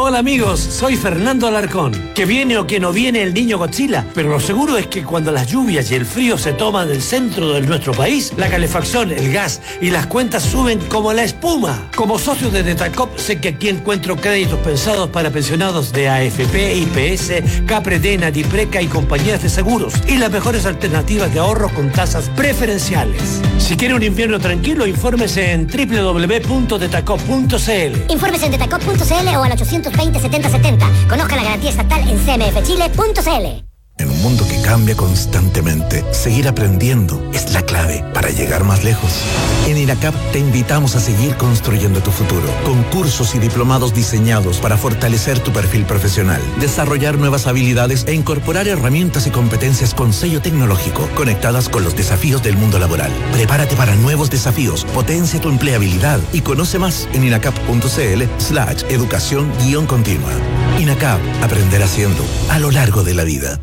Hola amigos, soy Fernando Alarcón. Que viene o que no viene el niño Godzilla, pero lo seguro es que cuando las lluvias y el frío se toman el centro de nuestro país, la calefacción, el gas y las cuentas suben como la espuma. Como socio de Detacop sé que aquí encuentro créditos pensados para pensionados de A F P, I P S, Capredena, Dipreca y compañías de seguros y las mejores alternativas de ahorro con tasas preferenciales. Si quiere un invierno tranquilo, infórmese en doble u doble u doble u punto detacop punto c l. Infórmese en detacop punto c l o al ochocientos veinte setenta setenta. Conozca la garantía estatal en c m f chile punto c l. En un mundo que cambia constantemente, seguir aprendiendo es la clave para llegar más lejos. En INACAP te invitamos a seguir construyendo tu futuro, con cursos y diplomados diseñados para fortalecer tu perfil profesional, desarrollar nuevas habilidades e incorporar herramientas y competencias con sello tecnológico, conectadas con los desafíos del mundo laboral. Prepárate para nuevos desafíos, potencia tu empleabilidad y conoce más en inacap punto c l slash educación guión continua. INACAP, aprender haciendo a lo largo de la vida.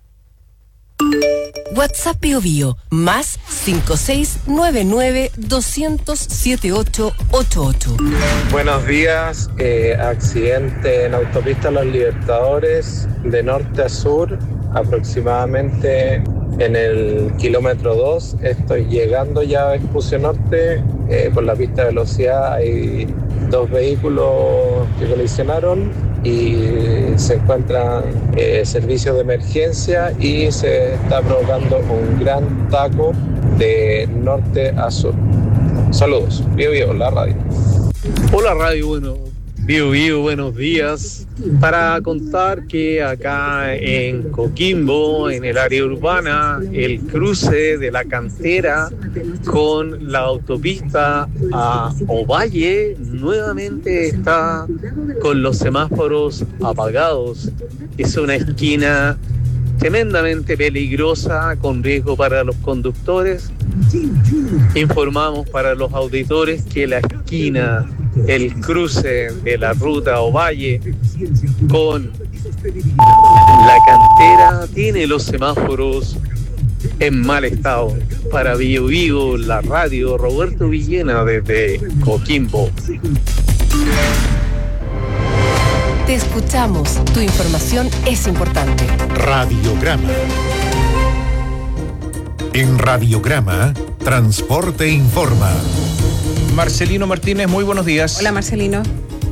WhatsApp Bio Bio, más cinco seis nueve nueve dos cero cero siete ocho ocho ocho. Buenos días, eh, accidente en autopista Los Libertadores de norte a sur, aproximadamente en el kilómetro dos. Estoy llegando ya a Vespucio Norte, eh, por la pista de velocidad hay dos vehículos que colisionaron y se encuentran eh, servicios de emergencia y se está provocando un gran taco de norte a sur. Saludos, Bio Bio, la radio. Hola radio, bueno, Bio Bio, buenos días. Para contar que acá en Coquimbo, en el área urbana, el cruce de la Cantera con la autopista a Ovalle nuevamente está con los semáforos apagados. Es una esquina tremendamente peligrosa, con riesgo para los conductores. Informamos para los auditores que la esquina, el cruce de la ruta Ovalle con la Cantera tiene los semáforos en mal estado. Para Bio Bio, la radio, Roberto Villena desde Coquimbo. Te escuchamos, tu información es importante. Radiograma. En Radiograma, Transporte Informa. Marcelino Martínez, muy buenos días. Hola Marcelino.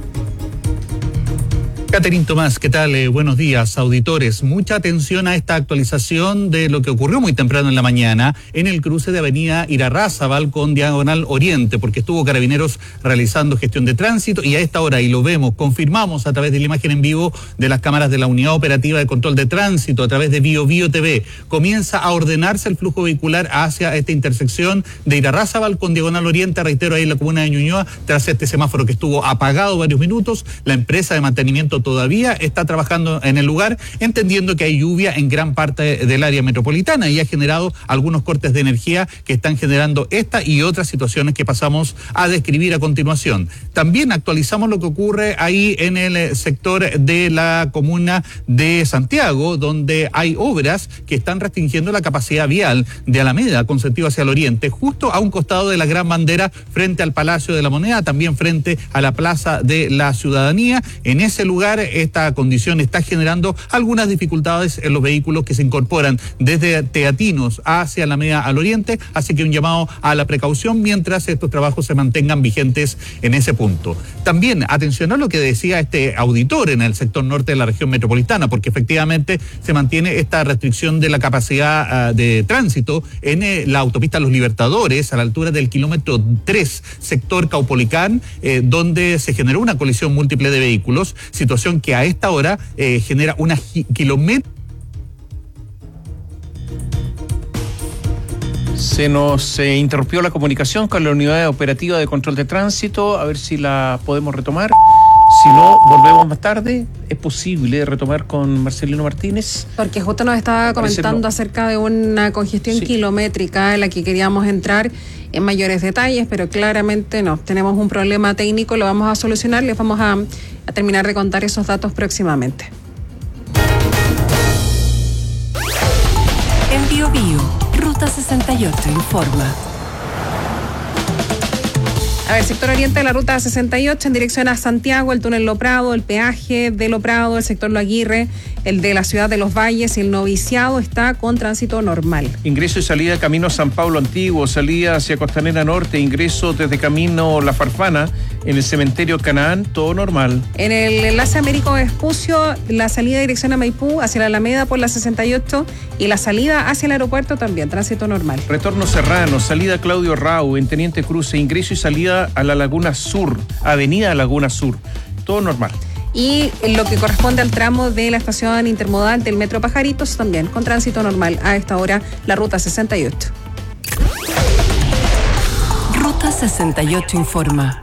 Catherine Tomás, ¿qué tal? Eh, buenos días, auditores. Mucha atención a esta actualización de lo que ocurrió muy temprano en la mañana en el cruce de avenida Irarrázaval con Diagonal Oriente, porque estuvo Carabineros realizando gestión de tránsito y a esta hora, y lo vemos, confirmamos a través de la imagen en vivo de las cámaras de la Unidad Operativa de Control de Tránsito, a través de Bio Bio T V, comienza a ordenarse el flujo vehicular hacia esta intersección de Irarrázaval con Diagonal Oriente, reitero, ahí en la comuna de Ñuñoa, tras este semáforo que estuvo apagado varios minutos. La empresa de mantenimiento todavía está trabajando en el lugar, entendiendo que hay lluvia en gran parte del área metropolitana y ha generado algunos cortes de energía que están generando esta y otras situaciones que pasamos a describir a continuación. También actualizamos lo que ocurre ahí en el sector de la comuna de Santiago, donde hay obras que están restringiendo la capacidad vial de Alameda con sentido hacia el oriente, justo a un costado de la Gran Bandera, frente al Palacio de la Moneda, también frente a la Plaza de la Ciudadanía. En ese lugar, esta condición está generando algunas dificultades en los vehículos que se incorporan desde Teatinos hacia Alameda al oriente, así que un llamado a la precaución mientras estos trabajos se mantengan vigentes en ese punto. También atención a lo que decía este auditor en el sector norte de la región metropolitana, porque efectivamente se mantiene esta restricción de la capacidad uh, de tránsito en eh, la autopista Los Libertadores, a la altura del kilómetro tres, sector Caupolicán, eh, donde se generó una colisión múltiple de vehículos, situación que a esta hora eh, genera una kilómetro. Se nos eh, interrumpió la comunicación con la Unidad Operativa de Control de Tránsito, a ver si la podemos retomar. Si no, volvemos más tarde. ¿Es posible retomar con Marcelino Martínez? Porque justo nos estaba comentando no. acerca de una congestión sí. kilométrica en la que queríamos entrar en mayores detalles, pero claramente no. Tenemos un problema técnico, lo vamos a solucionar, les vamos a, a terminar de contar esos datos próximamente. En Bio Bio, Ruta sesenta y ocho informa. A ver, sector oriente de la ruta sesenta y ocho en dirección a Santiago, el túnel Lo Prado, el peaje de Lo Prado, el sector Lo Aguirre, el de la ciudad de Los Valles y el noviciado está con tránsito normal. Ingreso y salida camino San Pablo Antiguo, salida hacia Costanera Norte, ingreso desde camino La Farfana, en el cementerio Canaán, todo normal. En el enlace Américo Vespucio, la salida dirección a Maipú hacia la Alameda por la sesenta y ocho y la salida hacia el aeropuerto también, tránsito normal. Retorno Serrano, salida Claudio Rau, en Teniente Cruce, ingreso y salida a la Laguna Sur, avenida Laguna Sur, todo normal. Y en lo que corresponde al tramo de la estación intermodal del Metro Pajaritos, también con tránsito normal a esta hora, la ruta sesenta y ocho. Ruta sesenta y ocho informa.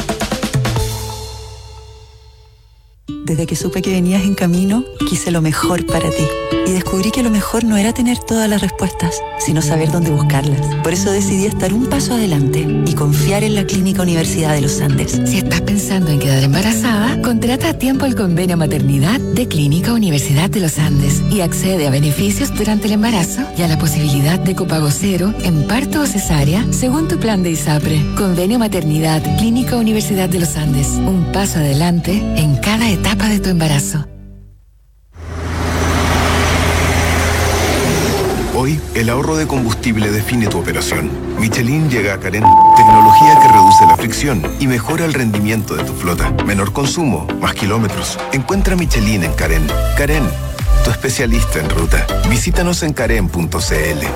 Desde que supe que venías en camino, quise lo mejor para ti. Y descubrí que lo mejor no era tener todas las respuestas, sino saber dónde buscarlas. Por eso decidí estar un paso adelante y confiar en la Clínica Universidad de los Andes. Si estás pensando en quedar embarazada, contrata a tiempo el convenio maternidad de Clínica Universidad de los Andes y accede a beneficios durante el embarazo y a la posibilidad de copago cero en parto o cesárea según tu plan de ISAPRE. Convenio maternidad Clínica Universidad de los Andes. Un paso adelante en cada etapa de tu embarazo. Hoy, el ahorro de combustible define tu operación. Michelin llega a Carén, tecnología que reduce la fricción y mejora el rendimiento de tu flota. Menor consumo, más kilómetros. Encuentra Michelin en Carén. Carén, tu especialista en ruta. Visítanos en carén punto c l.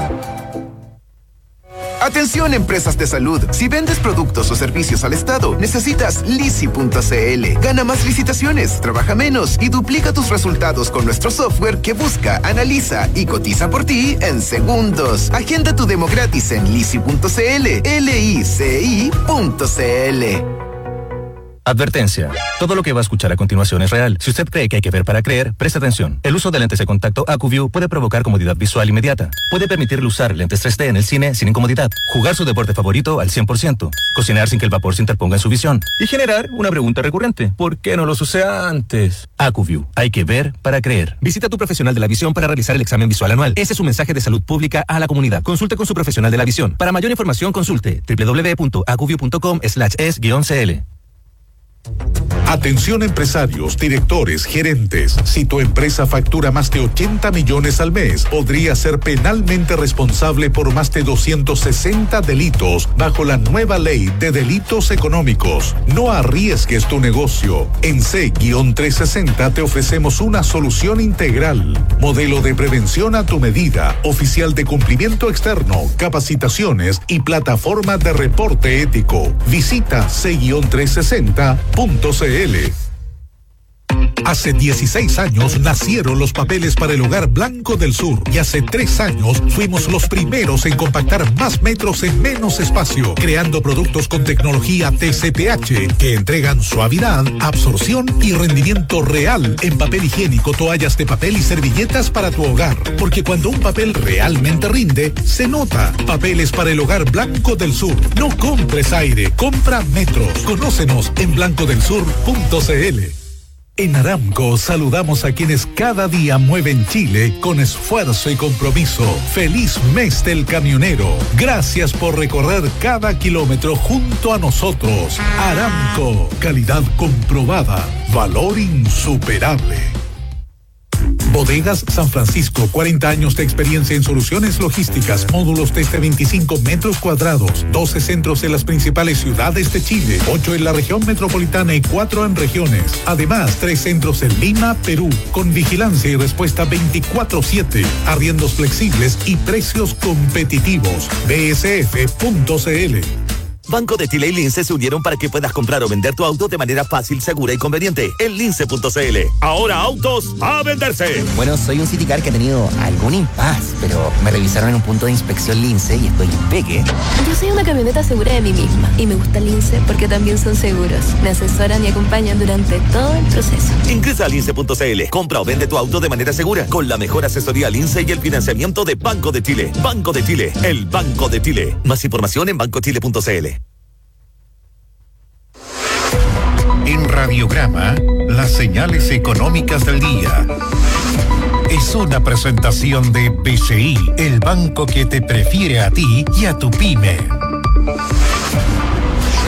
Atención, empresas de salud. Si vendes productos o servicios al Estado, necesitas lisi punto c l. Gana más licitaciones, trabaja menos y duplica tus resultados con nuestro software que busca, analiza y cotiza por ti en segundos. Agenda tu demo gratis en lisi punto c l, l i c i punto c l. Advertencia. Todo lo que va a escuchar a continuación es real. Si usted cree que hay que ver para creer, preste atención. El uso de lentes de contacto AcuView puede provocar comodidad visual inmediata. Puede permitirle usar lentes tres D en el cine sin incomodidad. Jugar su deporte favorito al cien por ciento. Cocinar sin que el vapor se interponga en su visión. Y generar una pregunta recurrente. ¿Por qué no los usé antes? AcuView. Hay que ver para creer. Visita a tu profesional de la visión para realizar el examen visual anual. Ese es un mensaje de salud pública a la comunidad. Consulte con su profesional de la visión. Para mayor información, consulte doble u doble u doble u punto acuview punto com slash es guión c l. Atención empresarios, directores, gerentes. Si tu empresa factura más de ochenta millones al mes, podría ser penalmente responsable por más de doscientos sesenta delitos bajo la nueva ley de delitos económicos. No arriesgues tu negocio. En C trescientos sesenta te ofrecemos una solución integral. Modelo de prevención a tu medida, oficial de cumplimiento externo, capacitaciones y plataforma de reporte ético. Visita C trescientos sesenta punto c l. Hace dieciséis años nacieron los papeles para el hogar Blanco del Sur y hace tres años fuimos los primeros en compactar más metros en menos espacio, creando productos con tecnología T C P H que entregan suavidad, absorción y rendimiento real en papel higiénico, toallas de papel y servilletas para tu hogar. Porque cuando un papel realmente rinde, se nota. Papeles para el hogar Blanco del Sur. No compres aire, compra metros. Conócenos en blanco del sur punto c l. En Aramco saludamos a quienes cada día mueven Chile con esfuerzo y compromiso. ¡Feliz mes del camionero! Gracias por recorrer cada kilómetro junto a nosotros. Aramco, calidad comprobada, valor insuperable. Bodegas San Francisco, cuarenta años de experiencia en soluciones logísticas, módulos desde veinticinco metros cuadrados, doce centros en las principales ciudades de Chile, ocho en la región metropolitana y cuatro en regiones. Además, tres centros en Lima, Perú, con vigilancia y respuesta veinticuatro siete, arriendos flexibles y precios competitivos. b s f punto c l. Banco de Chile y Lince se unieron para que puedas comprar o vender tu auto de manera fácil, segura y conveniente en lince punto c l. Ahora autos a venderse. Bueno, soy un Citicar que ha tenido algún impas, pero me revisaron en un punto de inspección Lince y estoy impeque. Yo soy una camioneta segura de mí misma y me gusta Lince porque también son seguros. Me asesoran y acompañan durante todo el proceso. Ingresa a lince punto c l. Compra o vende tu auto de manera segura con la mejor asesoría Lince y el financiamiento de Banco de Chile. Banco de Chile, el Banco de Chile. Más información en banco chile punto c l. En Radiograma, las señales económicas del día. Es una presentación de B C I, el banco que te prefiere a ti y a tu pyme.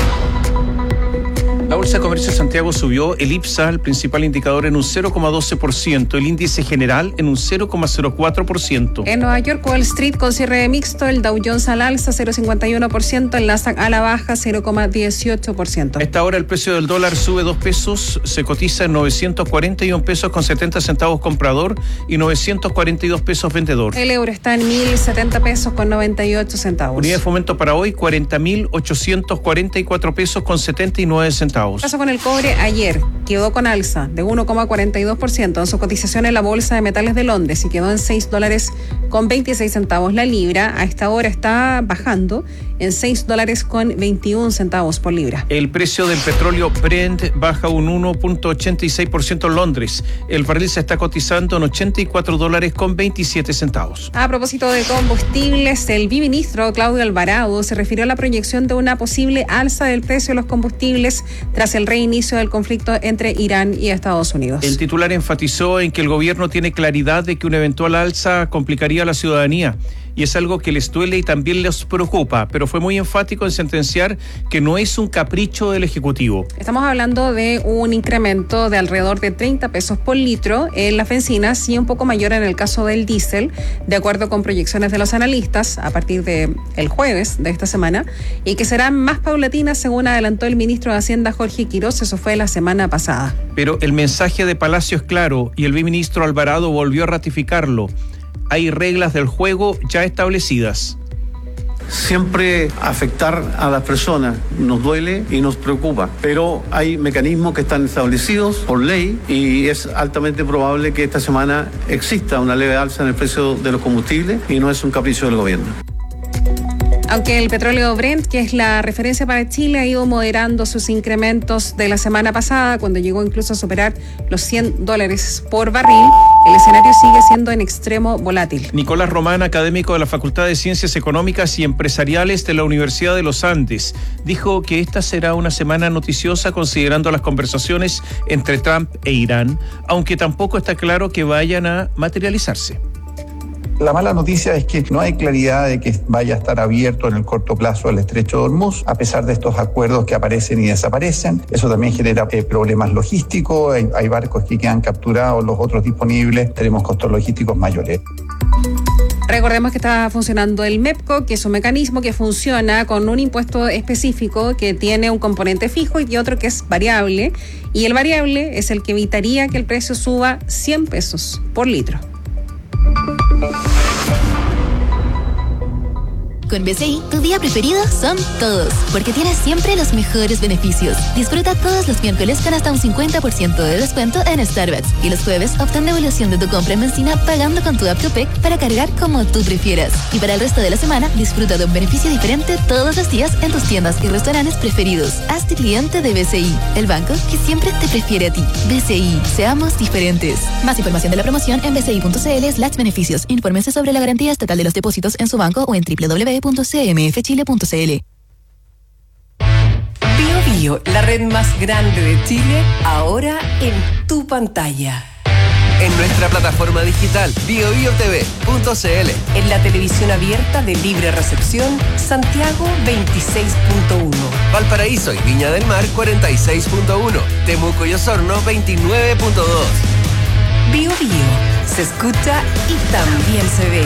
Bolsa de Comercio de Santiago subió el IPSA, el principal indicador, en un cero coma doce por ciento, el índice general en un cero coma cero cuatro por ciento. En Nueva York, Wall Street con cierre mixto, el Dow Jones al alza cero coma cincuenta y uno por ciento, el Nasdaq a la baja cero coma dieciocho por ciento. A esta hora el precio del dólar sube dos pesos, se cotiza en novecientos cuarenta y un pesos con setenta centavos comprador y novecientos cuarenta y dos pesos vendedor. El euro está en mil setenta pesos con noventa y ocho centavos. Unidad de fomento para hoy, cuarenta mil ochocientos cuarenta y cuatro pesos con setenta y nueve centavos. ¿Qué pasó con el cobre ayer? Quedó con alza de uno coma cuarenta y dos por ciento en su cotización en la Bolsa de Metales de Londres y quedó en seis dólares con veintiséis centavos la libra. A esta hora está bajando en seis dólares con veintiún centavos por libra. El precio del petróleo Brent baja un uno coma ochenta y seis por ciento en Londres. El barril se está cotizando en ochenta y cuatro dólares con veintisiete centavos. A propósito de combustibles, el viceministro Claudio Alvarado se refirió a la proyección de una posible alza del precio de los combustibles tras el reinicio del conflicto entre Irán y Estados Unidos. El titular enfatizó en que el gobierno tiene claridad de que una eventual alza complicaría a la ciudadanía y es algo que les duele y también les preocupa, pero fue muy enfático en sentenciar que no es un capricho del Ejecutivo. Estamos hablando de un incremento de alrededor de treinta pesos por litro en las bencinas y un poco mayor en el caso del diésel, de acuerdo con proyecciones de los analistas a partir del jueves de esta semana, y que serán más paulatinas según adelantó el ministro de Hacienda Jorge Quiroz. Eso fue la semana pasada. Pero el mensaje de Palacio es claro y el viceministro Alvarado volvió a ratificarlo. Hay reglas del juego ya establecidas. Siempre afectar a las personas nos duele y nos preocupa, pero hay mecanismos que están establecidos por ley y es altamente probable que esta semana exista una leve alza en el precio de los combustibles y no es un capricho del gobierno. Aunque el petróleo Brent, que es la referencia para Chile, ha ido moderando sus incrementos de la semana pasada, cuando llegó incluso a superar los cien dólares por barril, el escenario sigue siendo en extremo volátil. Nicolás Román, académico de la Facultad de Ciencias Económicas y Empresariales de la Universidad de los Andes, dijo que esta será una semana noticiosa considerando las conversaciones entre Trump e Irán, aunque tampoco está claro que vayan a materializarse. La mala noticia es que no hay claridad de que vaya a estar abierto en el corto plazo el estrecho de Hormuz, a pesar de estos acuerdos que aparecen y desaparecen. Eso también genera eh, problemas logísticos, hay, hay barcos que quedan capturados, los otros disponibles, tenemos costos logísticos mayores. Recordemos que está funcionando el MEPCO, que es un mecanismo que funciona con un impuesto específico que tiene un componente fijo y otro que es variable, y el variable es el que evitaría que el precio suba cien pesos por litro. Con B C I, tu día preferido son todos, porque tienes siempre los mejores beneficios. Disfruta todos los miércoles con hasta un cincuenta por ciento de descuento en Starbucks y los jueves obtén devolución de tu compra en benzina pagando con tu app Copec para cargar como tú prefieras. Y para el resto de la semana, disfruta de un beneficio diferente todos los días en tus tiendas y restaurantes preferidos. Hazte cliente de B C I, el banco que siempre te prefiere a ti. B C I, seamos diferentes. Más información de la promoción en bci.cl slash beneficios. Infórmense sobre la garantía estatal de los depósitos en su banco o en doble u doble u doble u punto c m f chile punto c l. Bio Bio, la red más grande de Chile, ahora en tu pantalla. En nuestra plataforma digital bio bio t v punto c l. En la televisión abierta de libre recepción, Santiago veintiséis punto uno. Valparaíso y Viña del Mar cuarenta y seis punto uno. Temuco y Osorno veintinueve punto dos. Bio Bio, se escucha y también se ve.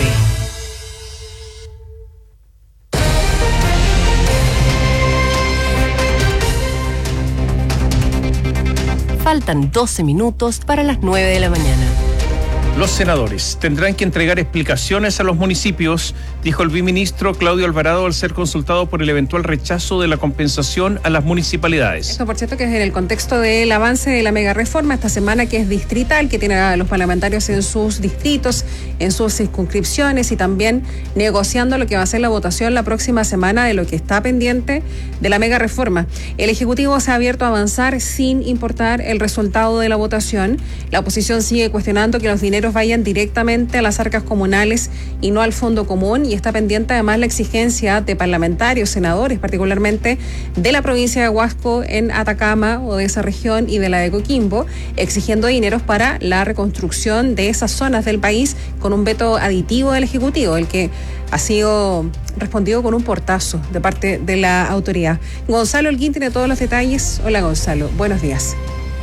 Faltan doce minutos para las nueve de la mañana. Los senadores tendrán que entregar explicaciones a los municipios, dijo el viceministro Claudio Alvarado al ser consultado por el eventual rechazo de la compensación a las municipalidades. Esto, por cierto, que es en el contexto del avance de la mega reforma esta semana, que es distrital, que tiene a los parlamentarios en sus distritos, en sus circunscripciones y también negociando lo que va a ser la votación la próxima semana de lo que está pendiente de la mega reforma. El Ejecutivo se ha abierto a avanzar sin importar el resultado de la votación. La oposición sigue cuestionando que los dineros dineros vayan directamente a las arcas comunales y no al fondo común, y está pendiente además la exigencia de parlamentarios, senadores, particularmente de la provincia de Huasco en Atacama o de esa región y de la de Coquimbo, exigiendo dineros para la reconstrucción de esas zonas del país con un veto aditivo del Ejecutivo, el que ha sido respondido con un portazo de parte de la autoridad. Gonzalo Holguín tiene todos los detalles. Hola Gonzalo, buenos días.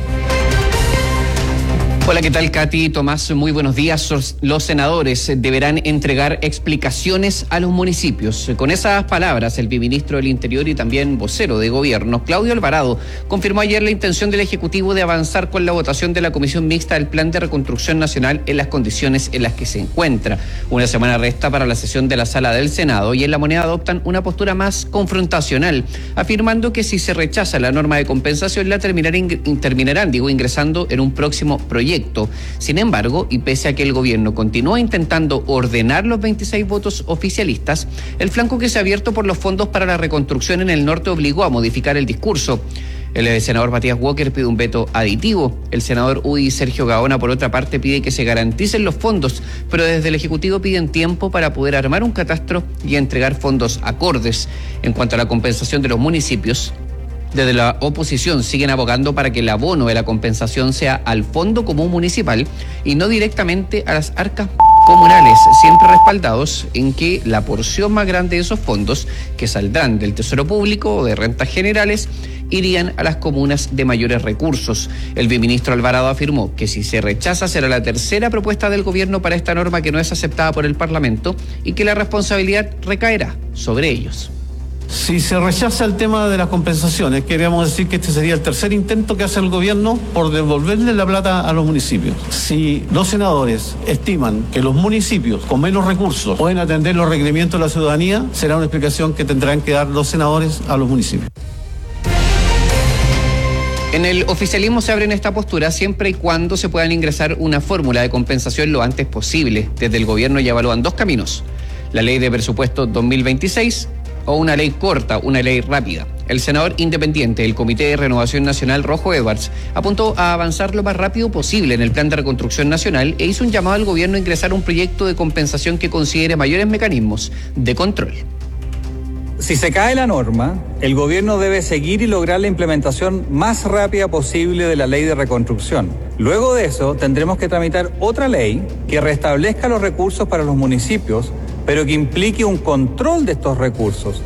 Hola, ¿qué tal, Katy? Tomás, muy buenos días. Los senadores deberán entregar explicaciones a los municipios. Con esas palabras, el viceministro del Interior y también vocero de gobierno, Claudio Alvarado, confirmó ayer la intención del Ejecutivo de avanzar con la votación de la Comisión Mixta del Plan de Reconstrucción Nacional en las condiciones en las que se encuentra. Una semana resta para la sesión de la Sala del Senado y en La Moneda adoptan una postura más confrontacional, afirmando que si se rechaza la norma de compensación, la terminarán, terminarán digo, ingresando en un próximo proyecto. Sin embargo, y pese a que el gobierno continúa intentando ordenar los veintiséis votos oficialistas, el flanco que se ha abierto por los fondos para la reconstrucción en el norte obligó a modificar el discurso. El senador Matías Walker pide un veto aditivo. El senador U D I Sergio Gaona, por otra parte, pide que se garanticen los fondos, pero desde el Ejecutivo piden tiempo para poder armar un catastro y entregar fondos acordes. En cuanto a la compensación de los municipios, desde la oposición siguen abogando para que el abono de la compensación sea al Fondo Común Municipal y no directamente a las arcas comunales, siempre respaldados en que la porción más grande de esos fondos, que saldrán del Tesoro Público o de rentas generales, irían a las comunas de mayores recursos. El viceministro Alvarado afirmó que si se rechaza será la tercera propuesta del gobierno para esta norma que no es aceptada por el Parlamento y que la responsabilidad recaerá sobre ellos. Si se rechaza el tema de las compensaciones, queríamos decir que este sería el tercer intento que hace el gobierno por devolverle la plata a los municipios. Si los senadores estiman que los municipios con menos recursos pueden atender los requerimientos de la ciudadanía, será una explicación que tendrán que dar los senadores a los municipios. En el oficialismo se abre en esta postura siempre y cuando se puedan ingresar una fórmula de compensación lo antes posible. Desde el gobierno ya evalúan dos caminos: la ley de presupuesto dos mil veintiséis o una ley corta, una ley rápida. El senador independiente del Comité de Renovación Nacional, Rojo Edwards, apuntó a avanzar lo más rápido posible en el Plan de Reconstrucción Nacional e hizo un llamado al gobierno a ingresar un proyecto de compensación que considere mayores mecanismos de control. Si se cae la norma, el gobierno debe seguir y lograr la implementación más rápida posible de la ley de reconstrucción. Luego de eso, tendremos que tramitar otra ley que restablezca los recursos para los municipios, pero que implique un control de estos recursos.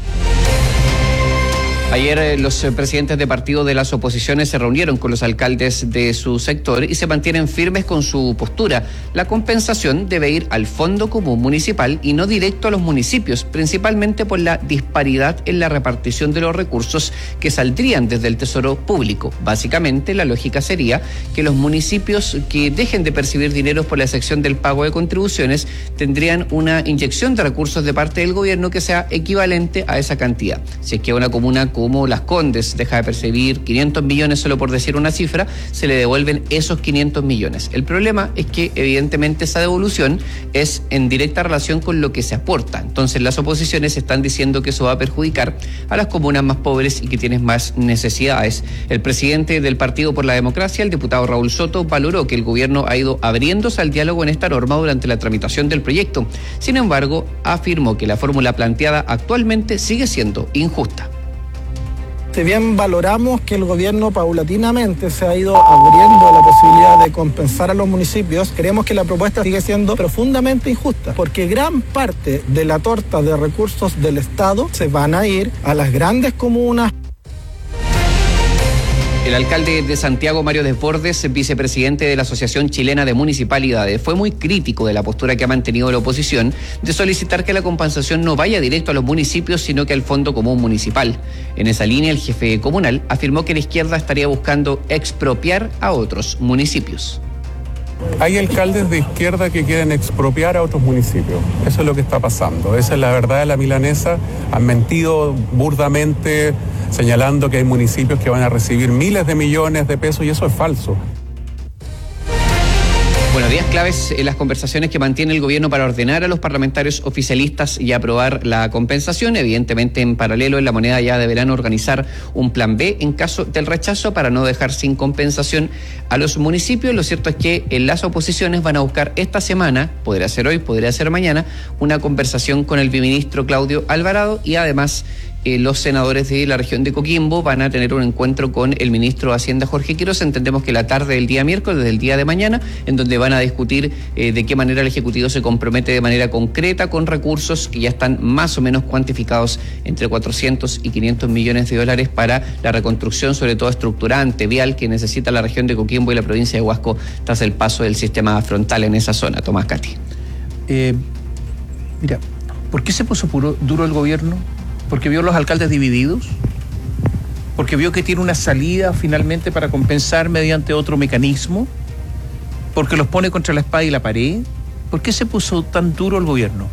Ayer eh, los eh, presidentes de partidos de las oposiciones se reunieron con los alcaldes de su sector y se mantienen firmes con su postura. La compensación debe ir al Fondo Común Municipal y no directo a los municipios, principalmente por la disparidad en la repartición de los recursos que saldrían desde el Tesoro Público. Básicamente, la lógica sería que los municipios que dejen de percibir dinero por la excepción del pago de contribuciones tendrían una inyección de recursos de parte del gobierno que sea equivalente a esa cantidad. Si es que una comuna como Las Condes deja de percibir quinientos millones, solo por decir una cifra, se le devuelven esos quinientos millones. El problema es que evidentemente esa devolución es en directa relación con lo que se aporta. Entonces las oposiciones están diciendo que eso va a perjudicar a las comunas más pobres y que tienen más necesidades. El presidente del Partido por la Democracia, el diputado Raúl Soto, valoró que el gobierno ha ido abriéndose al diálogo en esta norma durante la tramitación del proyecto. Sin embargo, afirmó que la fórmula planteada actualmente sigue siendo injusta. Si bien valoramos que el gobierno paulatinamente se ha ido abriendo a la posibilidad de compensar a los municipios, creemos que la propuesta sigue siendo profundamente injusta, porque gran parte de la torta de recursos del Estado se van a ir a las grandes comunas. El alcalde de Santiago, Mario Desbordes, vicepresidente de la Asociación Chilena de Municipalidades, fue muy crítico de la postura que ha mantenido la oposición de solicitar que la compensación no vaya directo a los municipios, sino que al Fondo Común Municipal. En esa línea, el jefe comunal afirmó que la izquierda estaría buscando expropiar a otros municipios. Hay alcaldes de izquierda que quieren expropiar a otros municipios. Eso es lo que está pasando. Esa es la verdad de la milanesa. Han mentido burdamente, señalando que hay municipios que van a recibir miles de millones de pesos, y eso es falso. Bueno, días claves en las conversaciones que mantiene el gobierno para ordenar a los parlamentarios oficialistas y aprobar la compensación. Evidentemente, en paralelo, en la moneda ya deberán organizar un plan B en caso del rechazo para no dejar sin compensación a los municipios. Lo cierto es que en las oposiciones van a buscar esta semana, podría ser hoy, podría ser mañana, una conversación con el viceministro Claudio Alvarado y además Eh, los senadores de la región de Coquimbo van a tener un encuentro con el ministro de Hacienda, Jorge Quiroz, entendemos que la tarde del día miércoles, desde el día de mañana, en donde van a discutir eh, de qué manera el Ejecutivo se compromete de manera concreta con recursos que ya están más o menos cuantificados entre cuatrocientos y quinientos millones de dólares para la reconstrucción, sobre todo estructurante, vial, que necesita la región de Coquimbo y la provincia de Huasco tras el paso del sistema frontal en esa zona. Tomás Cati. Eh, mira, ¿por qué se puso puro, duro el gobierno? ¿Porque vio a los alcaldes divididos? ¿Porque vio que tiene una salida finalmente para compensar mediante otro mecanismo? ¿Porque los pone contra la espada y la pared? ¿Por qué se puso tan duro el gobierno?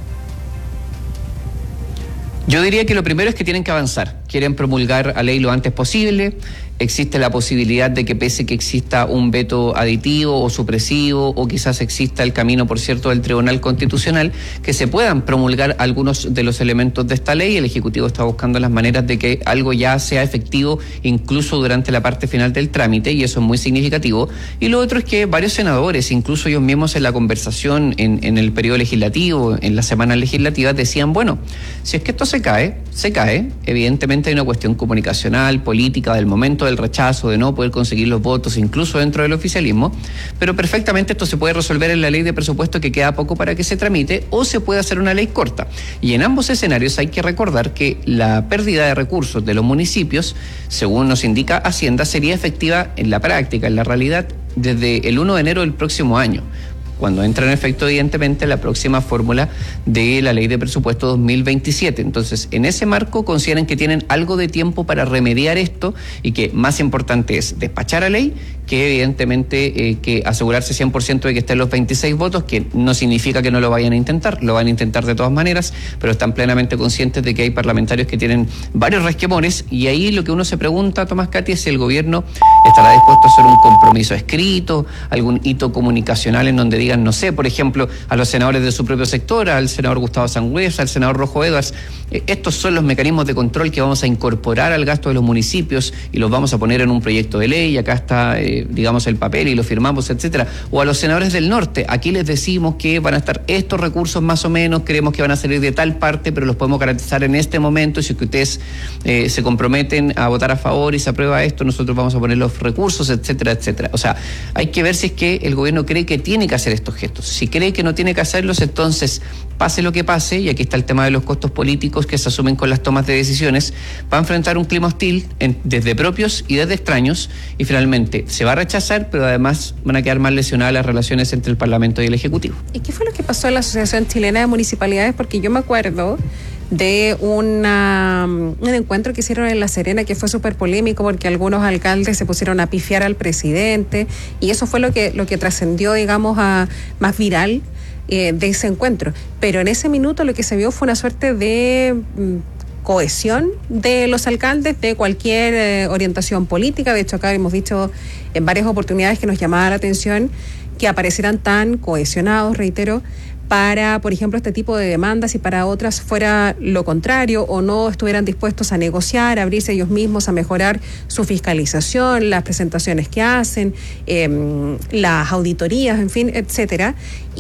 Yo diría que lo primero es que tienen que avanzar. Quieren promulgar a ley lo antes posible. Existe la posibilidad de que pese que exista un veto aditivo o supresivo, o quizás exista el camino, por cierto, del Tribunal Constitucional, que se puedan promulgar algunos de los elementos de esta ley. El Ejecutivo está buscando las maneras de que algo ya sea efectivo incluso durante la parte final del trámite, y eso es muy significativo. Y lo otro es que varios senadores, incluso ellos mismos en la conversación en, en el periodo legislativo, en las semanas legislativas, decían, bueno, si es que esto se cae, se cae, evidentemente hay una cuestión comunicacional, política, del momento del rechazo, de no poder conseguir los votos, incluso dentro del oficialismo, pero perfectamente esto se puede resolver en la ley de presupuesto, que queda poco para que se tramite, o se puede hacer una ley corta. Y en ambos escenarios hay que recordar que la pérdida de recursos de los municipios, según nos indica Hacienda, sería efectiva en la práctica, en la realidad, desde el primero de enero del próximo año, cuando entra en efecto, evidentemente, la próxima fórmula de la ley de presupuesto dos mil veintisiete. Entonces, en ese marco, consideran que tienen algo de tiempo para remediar esto, y que más importante es despachar a ley que, evidentemente, eh, que asegurarse cien por ciento de que estén los veintiséis votos, que no significa que no lo vayan a intentar, lo van a intentar de todas maneras, pero están plenamente conscientes de que hay parlamentarios que tienen varios resquemores, y ahí lo que uno se pregunta, Tomás Cati, es si el gobierno estará dispuesto a hacer un compromiso escrito, algún hito comunicacional en donde digan, no sé, por ejemplo, a los senadores de su propio sector, al senador Gustavo Sangüesa, al senador Rojo Edwards, eh, estos son los mecanismos de control que vamos a incorporar al gasto de los municipios y los vamos a poner en un proyecto de ley, y acá está, eh, digamos, el papel y lo firmamos, etcétera. O a los senadores del norte, aquí les decimos que van a estar estos recursos más o menos, creemos que van a salir de tal parte, pero los podemos garantizar en este momento, y si ustedes eh, se comprometen a votar a favor y se aprueba esto, nosotros vamos a poner los recursos, etcétera, etcétera. O sea, hay que ver si es que el gobierno cree que tiene que hacer estos gestos. Si cree que no tiene que hacerlos, entonces, pase lo que pase, y aquí está el tema de los costos políticos que se asumen con las tomas de decisiones, va a enfrentar un clima hostil en, desde propios y desde extraños, y finalmente se va a rechazar, pero además van a quedar más lesionadas las relaciones entre el Parlamento y el Ejecutivo. ¿Y qué fue lo que pasó en la Asociación Chilena de Municipalidades? Porque yo me acuerdo de una, un encuentro que hicieron en La Serena, que fue súper polémico porque algunos alcaldes se pusieron a pifiar al presidente, y eso fue lo que, lo que trascendió, digamos, a más viral eh, de ese encuentro. Pero en ese minuto lo que se vio fue una suerte de mm, cohesión de los alcaldes de cualquier eh, orientación política. De hecho, acá hemos dicho en varias oportunidades que nos llamaba la atención que aparecieran tan cohesionados, reitero, para, por ejemplo, este tipo de demandas, y para otras fuera lo contrario, o no estuvieran dispuestos a negociar, a abrirse ellos mismos, a mejorar su fiscalización, las presentaciones que hacen, eh, las auditorías, en fin, etcétera.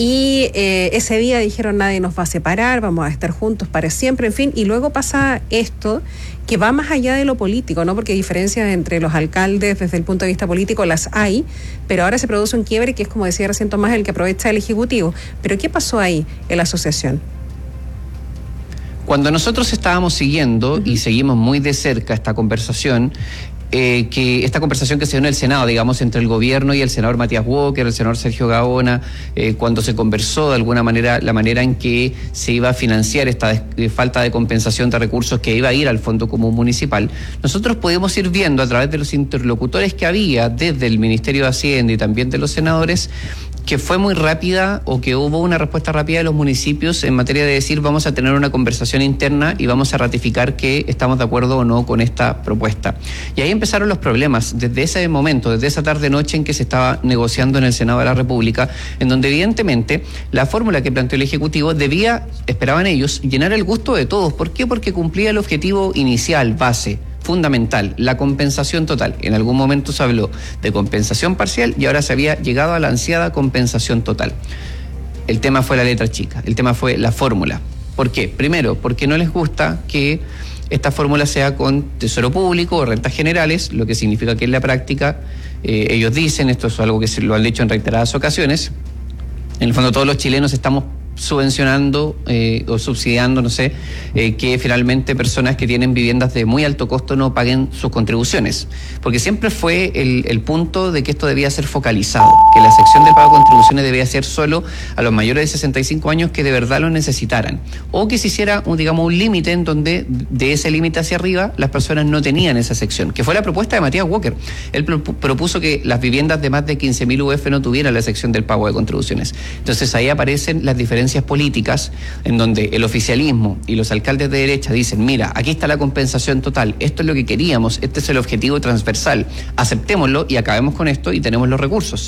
Y eh, ese día dijeron, nadie nos va a separar, vamos a estar juntos para siempre, en fin. Y luego pasa esto, que va más allá de lo político, ¿no? Porque diferencias entre los alcaldes desde el punto de vista político las hay, pero ahora se produce un quiebre que es, como decía recién Tomás, el que aprovecha el Ejecutivo. ¿Pero qué pasó ahí en la asociación? Cuando nosotros estábamos siguiendo, uh-huh, y seguimos muy de cerca esta conversación, Eh, que esta conversación que se dio en el Senado, digamos, entre el gobierno y el senador Matías Walker, el senador Sergio Gaona, eh, cuando se conversó de alguna manera la manera en que se iba a financiar esta des- falta de compensación de recursos que iba a ir al Fondo Común Municipal, nosotros podemos ir viendo a través de los interlocutores que había desde el Ministerio de Hacienda y también de los senadores, que fue muy rápida o que hubo una respuesta rápida de los municipios en materia de decir vamos a tener una conversación interna y vamos a ratificar que estamos de acuerdo o no con esta propuesta. Y ahí empezaron los problemas, desde ese momento, desde esa tarde-noche en que se estaba negociando en el Senado de la República, en donde evidentemente la fórmula que planteó el Ejecutivo debía, esperaban ellos, llenar el gusto de todos. ¿Por qué? Porque cumplía el objetivo inicial, base, fundamental, la compensación total. En algún momento se habló de compensación parcial y ahora se había llegado a la ansiada compensación total. El tema fue la letra chica, el tema fue la fórmula. ¿Por qué? Primero, porque no les gusta que esta fórmula sea con tesoro público o rentas generales, lo que significa que en la práctica, eh, ellos dicen, esto es algo que se lo han dicho en reiteradas ocasiones, en el fondo todos los chilenos estamos subvencionando eh, o subsidiando, no sé, eh, que finalmente personas que tienen viviendas de muy alto costo no paguen sus contribuciones. Porque siempre fue el, el punto de que esto debía ser focalizado, que la sección del pago de contribuciones debía ser solo a los mayores de sesenta y cinco años que de verdad lo necesitaran. O que se hiciera, un, digamos, un límite en donde de ese límite hacia arriba las personas no tenían esa sección, que fue la propuesta de Matías Walker. Él propuso que las viviendas de más de quince mil U F no tuvieran la sección del pago de contribuciones. Entonces ahí aparecen las diferencias políticas en donde el oficialismo y los alcaldes de derecha dicen, mira, aquí está la compensación total, esto es lo que queríamos, este es el objetivo transversal, aceptémoslo y acabemos con esto y tenemos los recursos.